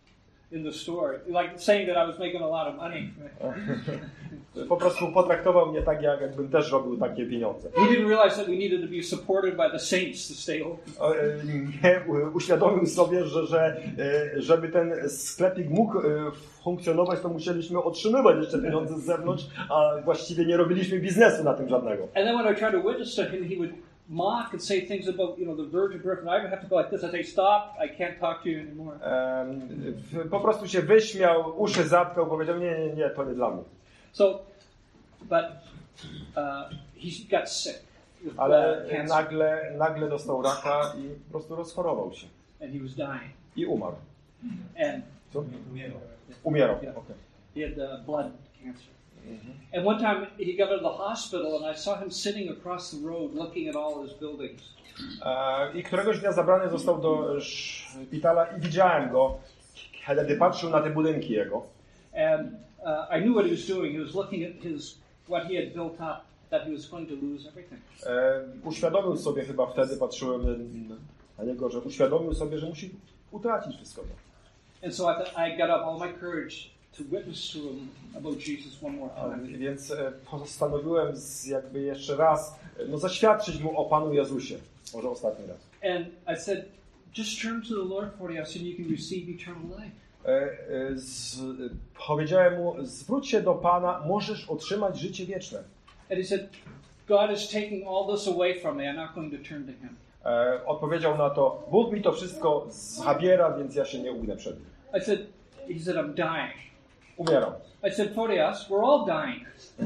in the store, like saying that I was making a lot of money. Po prostu potraktował mnie tak, jakbym też robił takie pieniądze. He didn't realize that we needed to be supported by the saints to stay open. Uświadomił sobie, że żeby ten sklepik mógł funkcjonować, to musieliśmy otrzymywać jeszcze pieniądze z zewnątrz, a właściwie nie robiliśmy biznesu na tym żadnego. And then when I tried to witness to him, he would mock and say things about, the virgin birth, and I would have to go like this. I'd say, stop, I can't talk to you anymore. Po prostu się wyśmiał, uszy zatkał, powiedział, nie, to nie dla mnie. So, but he got sick. Ale nagle dostał raka i po prostu rozchorował się. And he was dying. I umarł. And co? Umierał. Yeah. Okay. He had blood cancer. And one time he got into the hospital and I saw him sitting across the road looking at all his buildings. I któregoś dnia zabrany został do szpitala i widziałem go, kiedy patrzył na te budynki jego. And I knew what he was doing. He was looking at what he had built up, that he was going to lose everything. Uświadomił sobie, chyba wtedy patrzyłem na niego, że uświadomił sobie, że musi utracić wszystko. And so I got up all my courage to witness to him about Jesus one more time. Więc postanowiłem jakby jeszcze raz zaświadczyć mu o Panu Jezusie. Może ostatni raz. And I said, just turn to the Lord for us and you can receive eternal life. Powiedziałem mu, zwróć się do Pana, możesz otrzymać życie wieczne. And he said, God is taking all this away from me. I'm not going to turn to him. Odpowiedział na to, Bóg mi to wszystko zabiera, więc ja się nie ugnę przed nim. He said, I'm dying. Umieram. I said, Photios, we're all dying.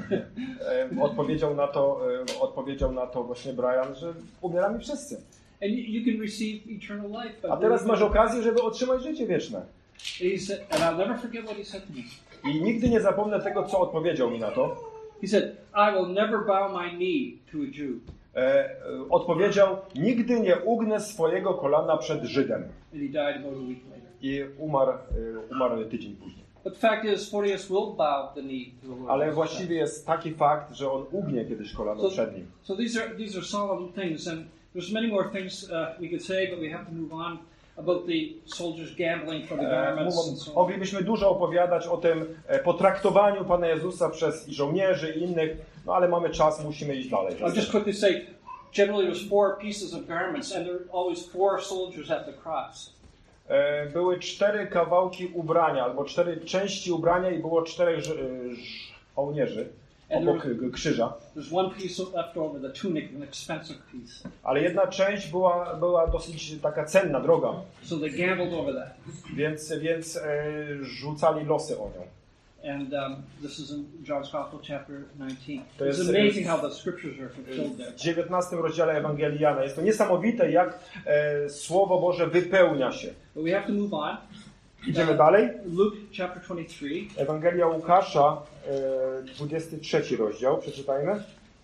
Odpowiedział na to właśnie Brian, że umieramy wszyscy. And you can receive eternal life. A teraz masz okazję, żeby otrzymać życie wieczne. And I'll never forget what he said to me. I nigdy nie zapomnę tego, co odpowiedział mi na to. He said, I will never bow my knee to a Jew. Odpowiedział, nigdy nie ugnę swojego kolana przed Żydem. And he died about a week later. I umarł tydzień później. But the fact is, Photios will bow the knee to the Lord. Ale właściwie jest taki fakt, że on ugnie kiedyś kolano przed nim. So these are solemn things, and there's many more things we could say, but we have to move on about the soldiers gambling for the garments. And so on. Moglibyśmy dużo opowiadać o tym potraktowaniu Pana Jezusa przez żołnierzy i innych, ale mamy czas, musimy iść dalej. I'll just quickly say, generally there's 4 pieces of garments, and there are always 4 soldiers at the cross. Były 4 kawałki ubrania, albo 4 części ubrania i było 4 żołnierzy obok krzyża. There's one piece left over, the tunic, an expensive piece. Ale jedna część była dosyć taka cenna, droga. So they gambled over that. Więc rzucali losy o nią. And this is in John's Gospel, chapter 19. To It's amazing how the scriptures are fulfilled there. W 19 rozdziale Ewangelii Jana. Jest to niesamowite, jak Słowo Boże wypełnia się. But we have to move on. Idziemy dalej. Luke chapter 23. Ewangelia Łukasza, 23 rozdział. Przeczytajmy.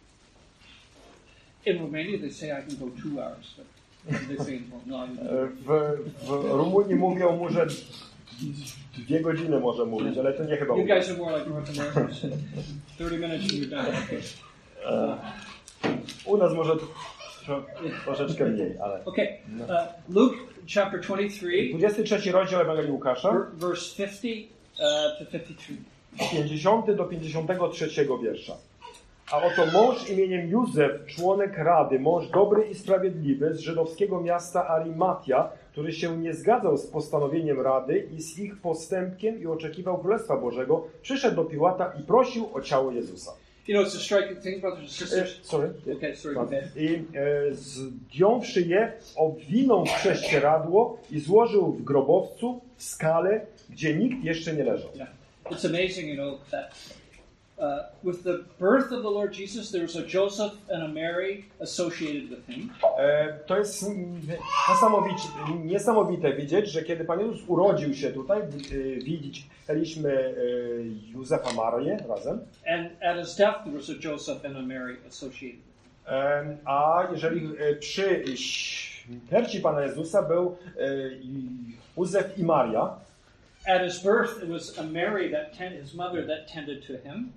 In Romania they say I can go 2 hours. But they say no. W Rumunii mówią mu, że 2 godziny może mówić, ale to nie chyba. You guys are more like North Americans. 30 minutes and you're done. U nas może troszeczkę mniej, ale. Okay. Luke chapter 23. 23 rozdział Ewangelii Łukasza. Verse 50 to 53. 50 do 53 wiersza. A oto mąż imieniem Józef, członek Rady, mąż dobry i sprawiedliwy z żydowskiego miasta Arimatia, który się nie zgadzał z postanowieniem Rady i z ich postępkiem i oczekiwał Królestwa Bożego, przyszedł do Piłata i prosił o ciało Jezusa. It's a striking thing, brothers and sisters. Okay, sorry, go ahead. I zdjąwszy je, owinął w prześcieradło i złożył w grobowcu, w skale, gdzie nikt jeszcze nie leżał. Yeah. It's amazing, that with the birth of the Lord Jesus, there was a Joseph and a Mary associated with him. To jest niesamowite widzieć, że kiedy Pan Jezus urodził się tutaj, widzieliśmy Józefa, Marię razem. And at his death, there was a Joseph and a Mary associated with him. A jeżeli przy śmierci Pana Jezusa był Józef i Maria. At his birth, it was a Mary his mother that tended to him.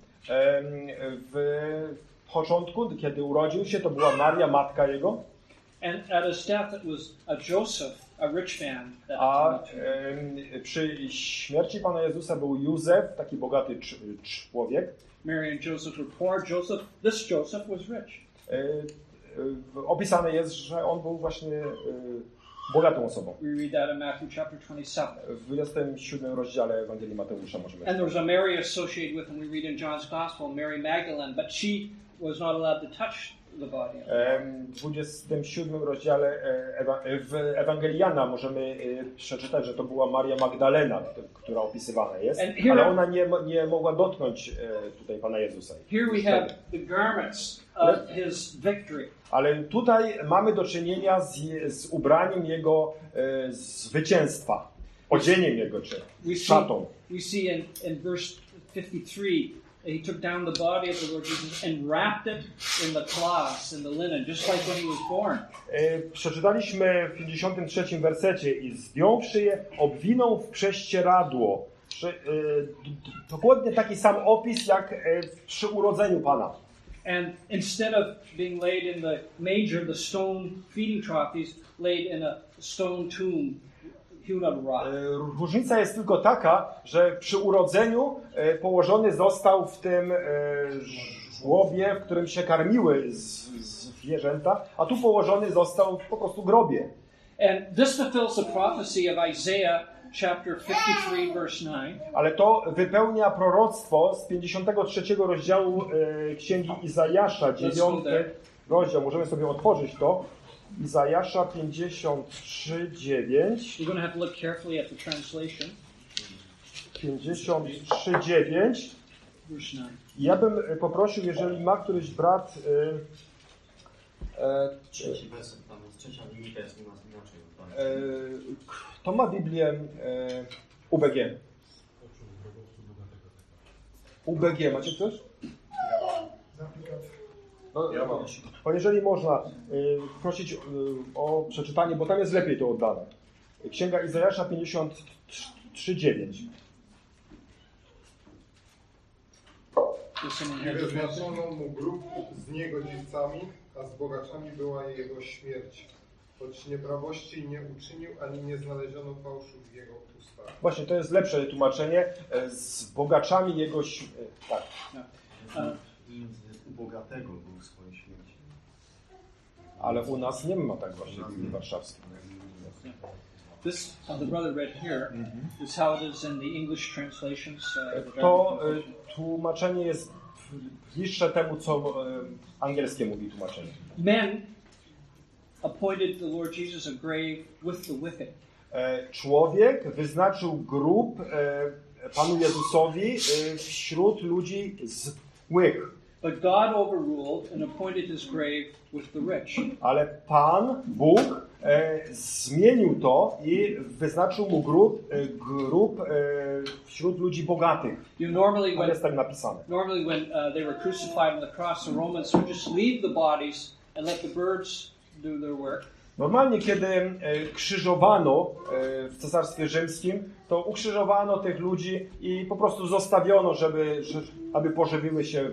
W początku, kiedy urodził się, to była Maria, matka jego. And at his death, it was a Joseph a rich man. A przy śmierci Pana Jezusa był Józef, taki bogaty człowiek. Mary and Joseph were poor. This Joseph was rich. Opisane jest, że on był właśnie bogatą osobą. We read that in Matthew chapter 27. W 27 rozdziale Ewangelii Mateusza możemy. And there was a Mary associated with him. We read in John's Gospel, Mary Magdalene, but she was not allowed to touch the body. W 27 rozdziale w Ewangelii Jana możemy przeczytać, że to była Maria Magdalena, która opisywana jest, ale ona nie mogła dotknąć tutaj Pana Jezusa. Here we have the garments of his victory. Ale tutaj mamy do czynienia z ubraniem Jego zwycięstwa, odzieniem Jego, czy szatą. We see in verse 53, he took down the body of the Lord Jesus and wrapped it in the cloths, in the linen, just like when he was born. Przeczytaliśmy w 53 wersecie i zdjąwszy je, obwinął w prześcieradło. Dokładnie taki sam opis jak przy urodzeniu Pana. And instead of being laid in the manger, the stone feeding trough, he's laid in a stone tomb hewn out of rock. Różnica jest tylko taka, że przy urodzeniu położony został w tym żłobie, w którym się karmiły zwierzęta, a tu położony został po prostu w grobie. And this fulfills the prophecy of Isaiah chapter 53 verse 9. Ale to wypełnia proroctwo z 53 rozdziału Księgi Izajasza, 9 rozdział. Możemy sobie otworzyć to. Izajasza 53:9. You're going to have to look carefully at the translation. 53:9. Verse 9. Ja bym poprosił, jeżeli ma któryś brat... Trzeci werset, tam jest trzecia linijka, jest inaczej. Kto ma Biblię UBG? UBG, macie ktoś? No, Ja mam. bo jeżeli można prosić o przeczytanie, bo tam jest lepiej to oddane. Księga Izajasza 53:9. I wyznaczono mu grób z niegodziwcami, a z bogaczami była jego śmierć. Choć nieprawości nie uczynił, ani nie znaleziono fałszu w jego ustach. Właśnie, to jest lepsze tłumaczenie. Z bogaczami jego... Tak. U bogatego był w swojej śmierci. Ale u nas nie ma tak właśnie w Biblii Warszawskiej. This, the brother read here, is how it is in the English translations. To tłumaczenie jest bliższe temu, co angielskie mówi tłumaczenie. Men appointed the Lord Jesus a grave with the wicked. Człowiek wyznaczył grób Panu Jezusowi wśród ludzi złych. But God overruled and appointed his grave with the rich. Ale Pan, Bóg, zmienił to i wyznaczył mu grób wśród ludzi bogatych. To jest tak napisane. Normally when they were crucified on the cross, the Romans would just leave the bodies and let the birds do their work. Normalnie, kiedy krzyżowano w Cesarstwie Rzymskim, to ukrzyżowano tych ludzi i po prostu zostawiono, aby pożywiły się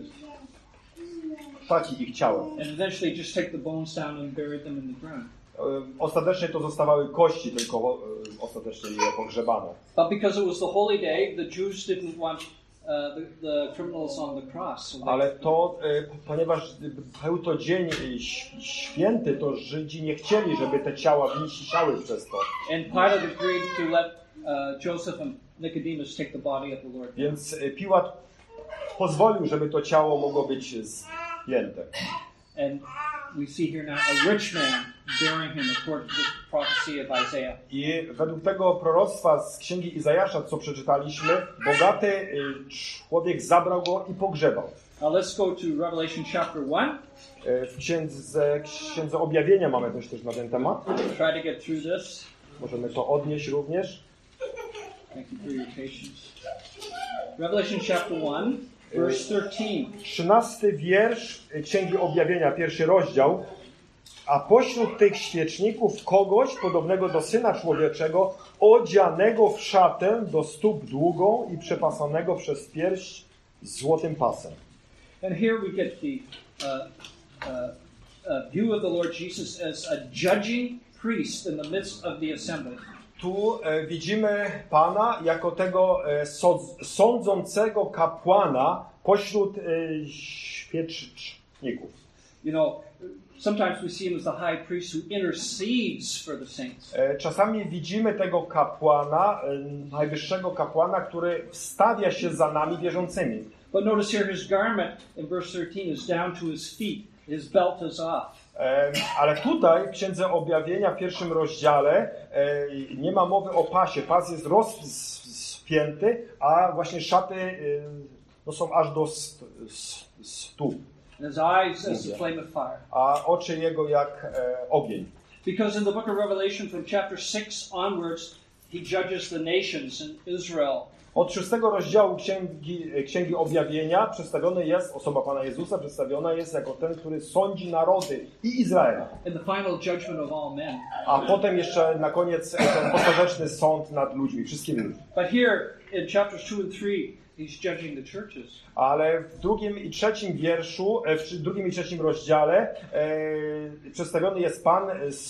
ptaki ich ciałem. And eventually just take the bones down and bury them in the ground. Ostatecznie to zostawały kości, tylko ostatecznie je pogrzebano. But because it was the holy day, the Jews didn't want the criminals on the cross. So ale to, ponieważ był to dzień święty, to Żydzi nie chcieli, żeby te ciała wisiały przez to. And Pilate agreed to let Joseph and Nicodemus take the body of the Lord. Więc Piłat pozwolił, żeby to ciało mogło być zdjęte. And we see here now a rich man bearing him according to the prophecy of Isaiah. I według tego proroctwa z Księgi Izajasza, co przeczytaliśmy, bogaty człowiek zabrał go i pogrzebał. Now let's go to Revelation chapter 1. W Księdze Objawienia mamy też na ten temat. Try to get through this. Możemy to odnieść również. Thank you for your patience. Revelation chapter 1, verse 13. 13 wiersz Księgi Objawienia, 1 rozdział. A pośród tych świeczników kogoś podobnego do Syna Człowieczego, odzianego w szatę do stóp długą i przepasanego przez pierś złotym pasem. And here we get the view of the Lord Jesus as a judging priest in the midst of the assembly. Tu widzimy Pana jako tego sądzącego kapłana pośród świeczników. You know, sometimes we see him as the high priest who intercedes for the saints. Czasami widzimy tego kapłana, najwyższego kapłana, który wstawia się za nami wierzącymi. But notice here his garment in verse 13 is down to his feet. His belt is off. Ale tutaj w Księdze Objawienia w 1 rozdziale nie ma mowy o pasie. Pas jest rozpięty, a właśnie szaty no, są aż do stóp. And his eyes as the flame of fire. A oczy jego jak ogień. Because in the book of Revelation from chapter 6 onwards, he judges the nations in Israel. Od 6 rozdziału Księgi Objawienia przedstawiony jest, osoba Pana Jezusa przedstawiona jest jako ten, który sądzi narody i Izraela. And the final judgment of all men. A potem jeszcze na koniec ten ostateczny sąd nad ludźmi, wszystkimi ludźmi. But here in chapters 2 and 3, he's judging the churches. Ale w 2 i 3 wierszu, w 2 i 3 rozdziale przedstawiony jest Pan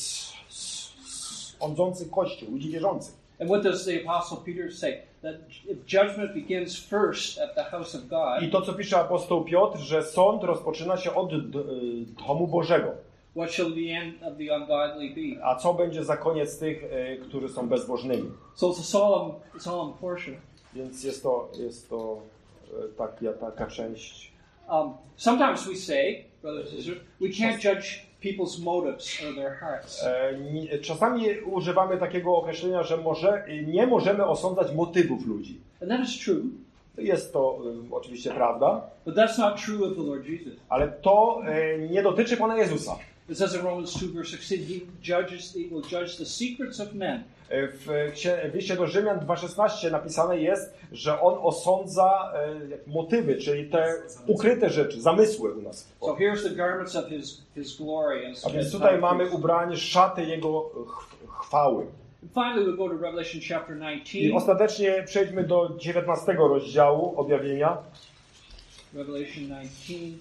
sądzący Kościół, ludzi wierzących. And what does the Apostle Peter say? That judgment begins first at the house of God. I to, co pisze apostoł Piotr, że sąd rozpoczyna się od domu Bożego. What shall the end of the ungodly be? A co będzie za koniec tych, którzy są bezbożnymi? So it's a solemn portion. Więc jest to taka część. Sometimes we say, brothers and sisters, we can't judge people's motives or their hearts. Czasami używamy takiego określenia, że nie możemy osądzać motywów ludzi. And that is true. Jest to oczywiście prawda. But that's not true of the Lord Jesus. Ale to nie dotyczy Pana Jezusa. It says in Romans 2 verse 16, he will judge the secrets of men. W liście do Rzymian 2:16 napisane jest, że On osądza motywy, czyli te ukryte rzeczy, zamysły u nas. So here's the garments of his glory. A więc tutaj mamy ubranie szaty Jego chwały. And finally we go to Revelation chapter 19. I ostatecznie przejdźmy do 19 rozdziału Objawienia. Revelation 19.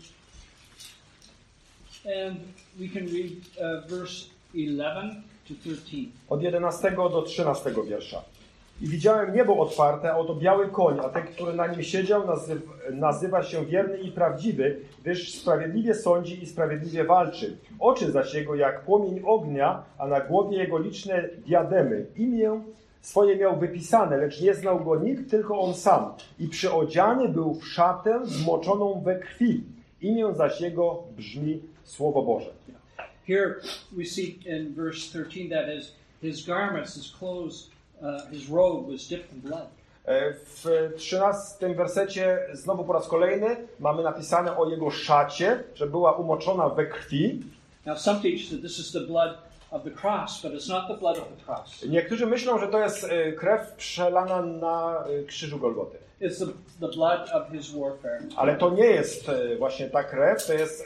And we can read verse 11 to 13. Od 11 do 13 wiersza. I widziałem niebo otwarte, a oto biały koń, a ten, który na nim siedział, nazywa się wierny i prawdziwy, gdyż sprawiedliwie sądzi i sprawiedliwie walczy. Oczy zaś jego jak płomień ognia, a na głowie jego liczne diademy. Imię swoje miał wypisane, lecz nie znał go nikt, tylko on sam. I przyodziany był w szatę zmoczoną we krwi. Imię zaś jego brzmi Słowo Boże. Here we see in verse 13 that his garments, his clothes, his robe was dipped in blood. W 13 wersecie znowu po raz kolejny mamy napisane o jego szacie, że była umoczona we krwi. Now some teach that this is the blood of the cross, but it's not the blood of the cross. Niektórzy myślą, że to jest krew przelana na krzyżu Golgoty. It's the blood of his warfare. Ale to nie jest właśnie ta krew, to jest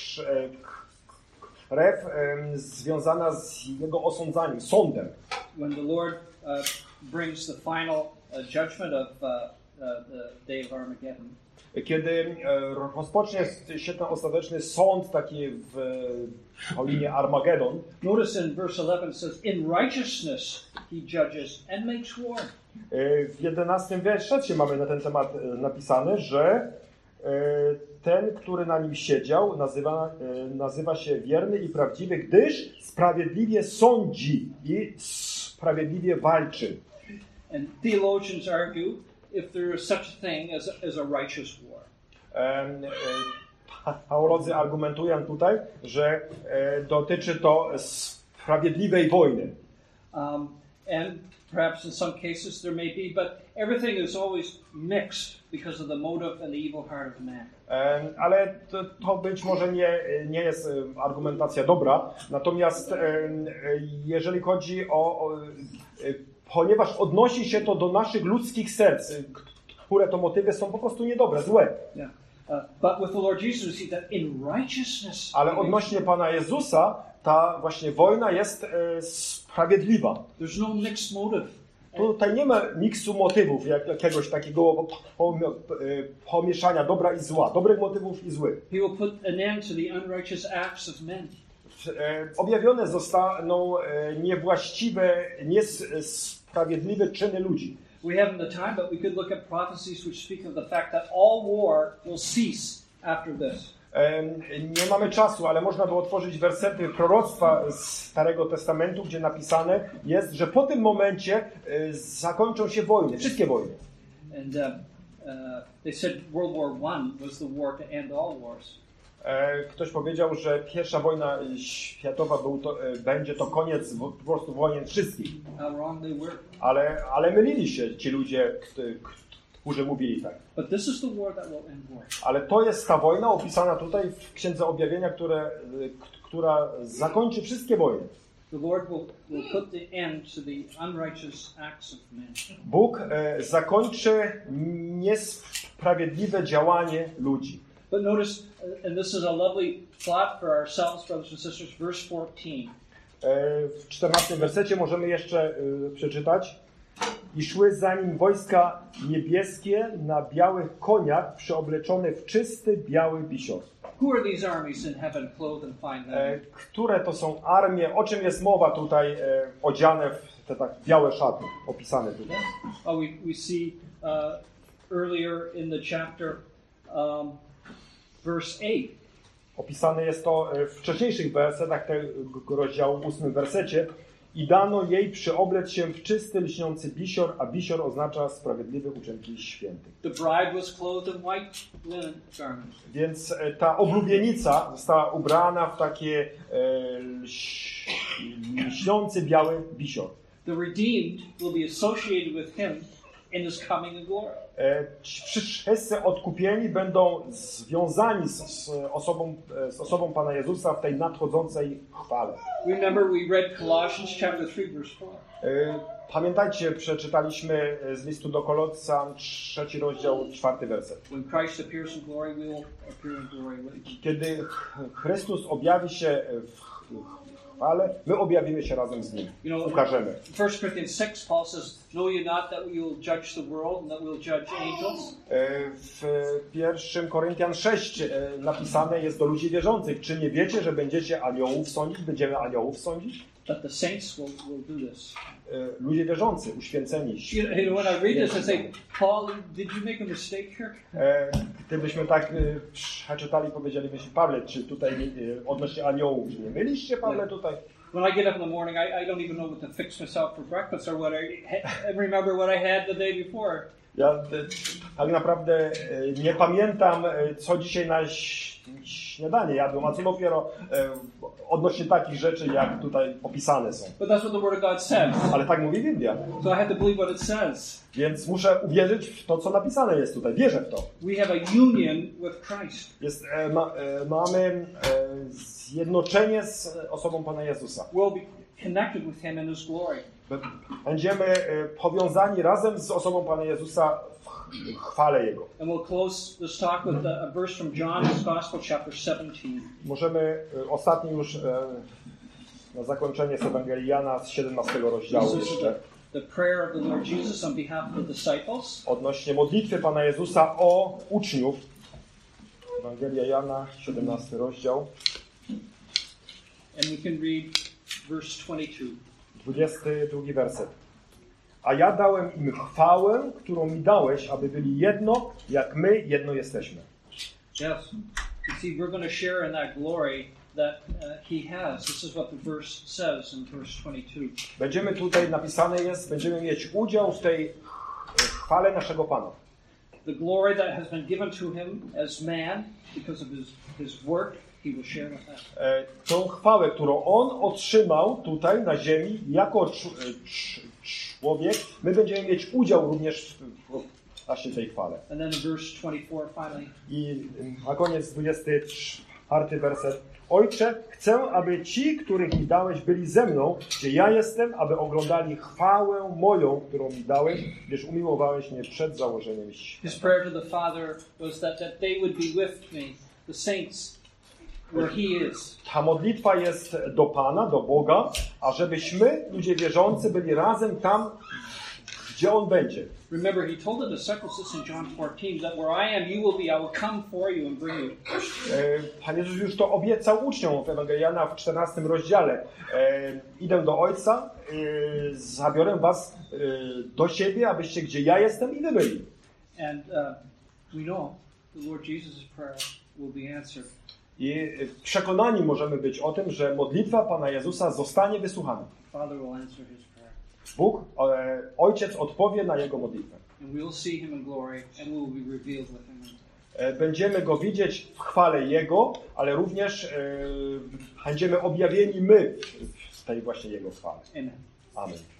krew związana z jego osądzaniem, sądem. When the Lord brings the final judgment of the day of Armageddon. Kiedy rozpocznie się ten ostateczny sąd taki w linie Armagedon. Notice in verse 11 says, in righteousness he judges and makes war. W 11 wierszu mamy na ten temat napisane, że ten, który na nim siedział, nazywa się wierny i prawdziwy, gdyż sprawiedliwie sądzi i sprawiedliwie walczy. And theologians argue if there is such a thing as a righteous war. Teolodzy argumentują tutaj, że dotyczy to sprawiedliwej wojny. And perhaps in some cases there may be, but everything is always mixed because of the motive and the evil heart of man. Ale to być może nie jest argumentacja dobra. Natomiast jeżeli chodzi ponieważ odnosi się to do naszych ludzkich serc, które to motywy są po prostu niedobre, złe. Yeah. But with the Lord Jesus, we see that in righteousness. Ale odnośnie Pana Jezusa, ta właśnie wojna jest sprawiedliwa. There's no mixed motive. Tutaj nie ma miksu motywów, jakiegoś takiego pomieszania dobra i zła, dobrych motywów i złych. He will put an end to the unrighteous acts of men. objawione zostaną niewłaściwe, niesprawiedliwe czyny ludzi. We haven't the time, but we could look at prophecies which speak of the fact that all war will cease after this. Nie mamy czasu, ale można by otworzyć wersety proroctwa z Starego Testamentu, gdzie napisane jest, że po tym momencie zakończą się wojny, wszystkie wojny. And they said World War I was the war to end all wars. Ktoś powiedział, że pierwsza wojna światowa będzie to koniec po prostu wojen wszystkich. How wrong they were. Ale mylili się ci ludzie, którzy mówili tak. But this is the war that will end war. Ale to jest ta wojna opisana tutaj w Księdze Objawienia, która zakończy wszystkie wojny. The Lord will put the end to the unrighteous acts of men. Bóg zakończy niesprawiedliwe działanie ludzi. But notice, and this is a lovely thought for ourselves, brothers and sisters, verse 14. W 14 wersecie możemy jeszcze przeczytać. I szły za nim wojska niebieskie na białych koniach, przeobleczone w czysty, biały bisior. Who are these armies in heaven clothed in fine linen? Które to są armie? O czym jest mowa tutaj odziane w te tak białe szaty, opisane tutaj? Oh, we see earlier in the chapter, verse 8. Opisane jest to w wcześniejszych wersetach tego rozdziału, 8 wersecie. I dano jej przyoblec się w czysty, lśniący bisior, a bisior oznacza sprawiedliwe uczynki świętych. The bride was clothed in white linen garments. Więc ta oblubienica została ubrana w takie lśniący biały bisior. The redeemed will be associated with him in his coming in glory. Wszyscy odkupieni będą związani z osobą Pana Jezusa w tej nadchodzącej chwale. Remember, we read Colossians chapter 3, verse 4. Pamiętajcie, przeczytaliśmy z listu do Kolosjan 3 rozdział 4 werset. When Christ appears in glory, we will appear in glory with him. Kiedy Chrystus objawi się w chwale, my objawimy się razem z Nim. Ukażemy. 1 Corinthians 6, Paul says, know you not that we will judge the world and that we will judge angels? W 1 Koryntian 6 napisane jest do ludzi wierzących. Czy nie wiecie, że będziecie aniołów sądzić? Będziemy aniołów sądzić? But the saints will do this. Ludzie wierzący, uświęceni. You know, when I read this, I say, Paul, did you make a mistake here? Gdybyśmy tak przeczytali, powiedzielibyśmy, Pawle, czy tutaj odnośnie aniołów, czy nie myliście, Pawle, tutaj? When I get up in the morning, I don't even know what to fix myself for breakfast or what I remember what I had the day before. Ja tak naprawdę nie pamiętam, co dzisiaj na śniadanie jadłem, a co dopiero odnośnie takich rzeczy, jak tutaj opisane są. But that's what the Word of God says. Ale tak mówi Biblia. So I have to believe what it says. Więc muszę uwierzyć w to, co napisane jest tutaj. Wierzę w to. We have a union with Christ. Mamy zjednoczenie z osobą Pana Jezusa. We'll be connected with Him in His glory. Będziemy powiązani razem z osobą Pana Jezusa w chwale Jego. And we'll close this talk with a verse from John's Gospel, chapter 17. Możemy ostatni już na zakończenie z Ewangelii Jana z 17 rozdziału jeszcze. The prayer of the Lord Jesus on behalf of the disciples. Odnośnie modlitwy Pana Jezusa o uczniów. Ewangelia Jana, 17 rozdział. And we can read verse 22. 22 werset. A ja dałem im chwałę, którą mi dałeś, aby byli jedno, jak my jedno jesteśmy. Yes. You see, we're going to share in that glory that He has. This is what the verse says in verse 22. Będziemy tutaj, napisane jest, będziemy mieć udział w tej chwale naszego Pana. The glory that has been given to Him as man because of His work, He will share with us. Tą chwałę, którą On otrzymał tutaj na ziemi jako człowiek, my będziemy mieć udział również w naszej tej chwale. And then in verse 24 finally. I na koniec 24 werset. Ojcze, chcę, aby ci, których mi dałeś, byli ze mną, gdzie ja jestem, aby oglądali chwałę moją, którą mi dałeś, gdyż umiłowałeś mnie przed założeniem świata. His prayer to the Father was that they would be with me, the saints, where He is. Ta modlitwa jest do Pana, do Boga, a żebyśmy, ludzie wierzący, byli razem tam, gdzie On będzie. Remember, he told the disciples in John 14 that where I am, you will be. I will come for you and bring you. Pan Jezus już to obiecał uczniom w Ewangelii Jana w 14 rozdziale. Idę do Ojca, zabiorę was do siebie, abyście gdzie ja jestem i wy byli. And we know the Lord Jesus' prayer will be answered. I przekonani możemy być o tym, że modlitwa Pana Jezusa zostanie wysłuchana. Father will answer his prayer. Bóg, Ojciec odpowie na Jego modlitwę. And we will see him in glory and we will be revealed with him. Będziemy Go widzieć w chwale Jego, ale również będziemy objawieni my w tej właśnie Jego chwale. Amen. Amen.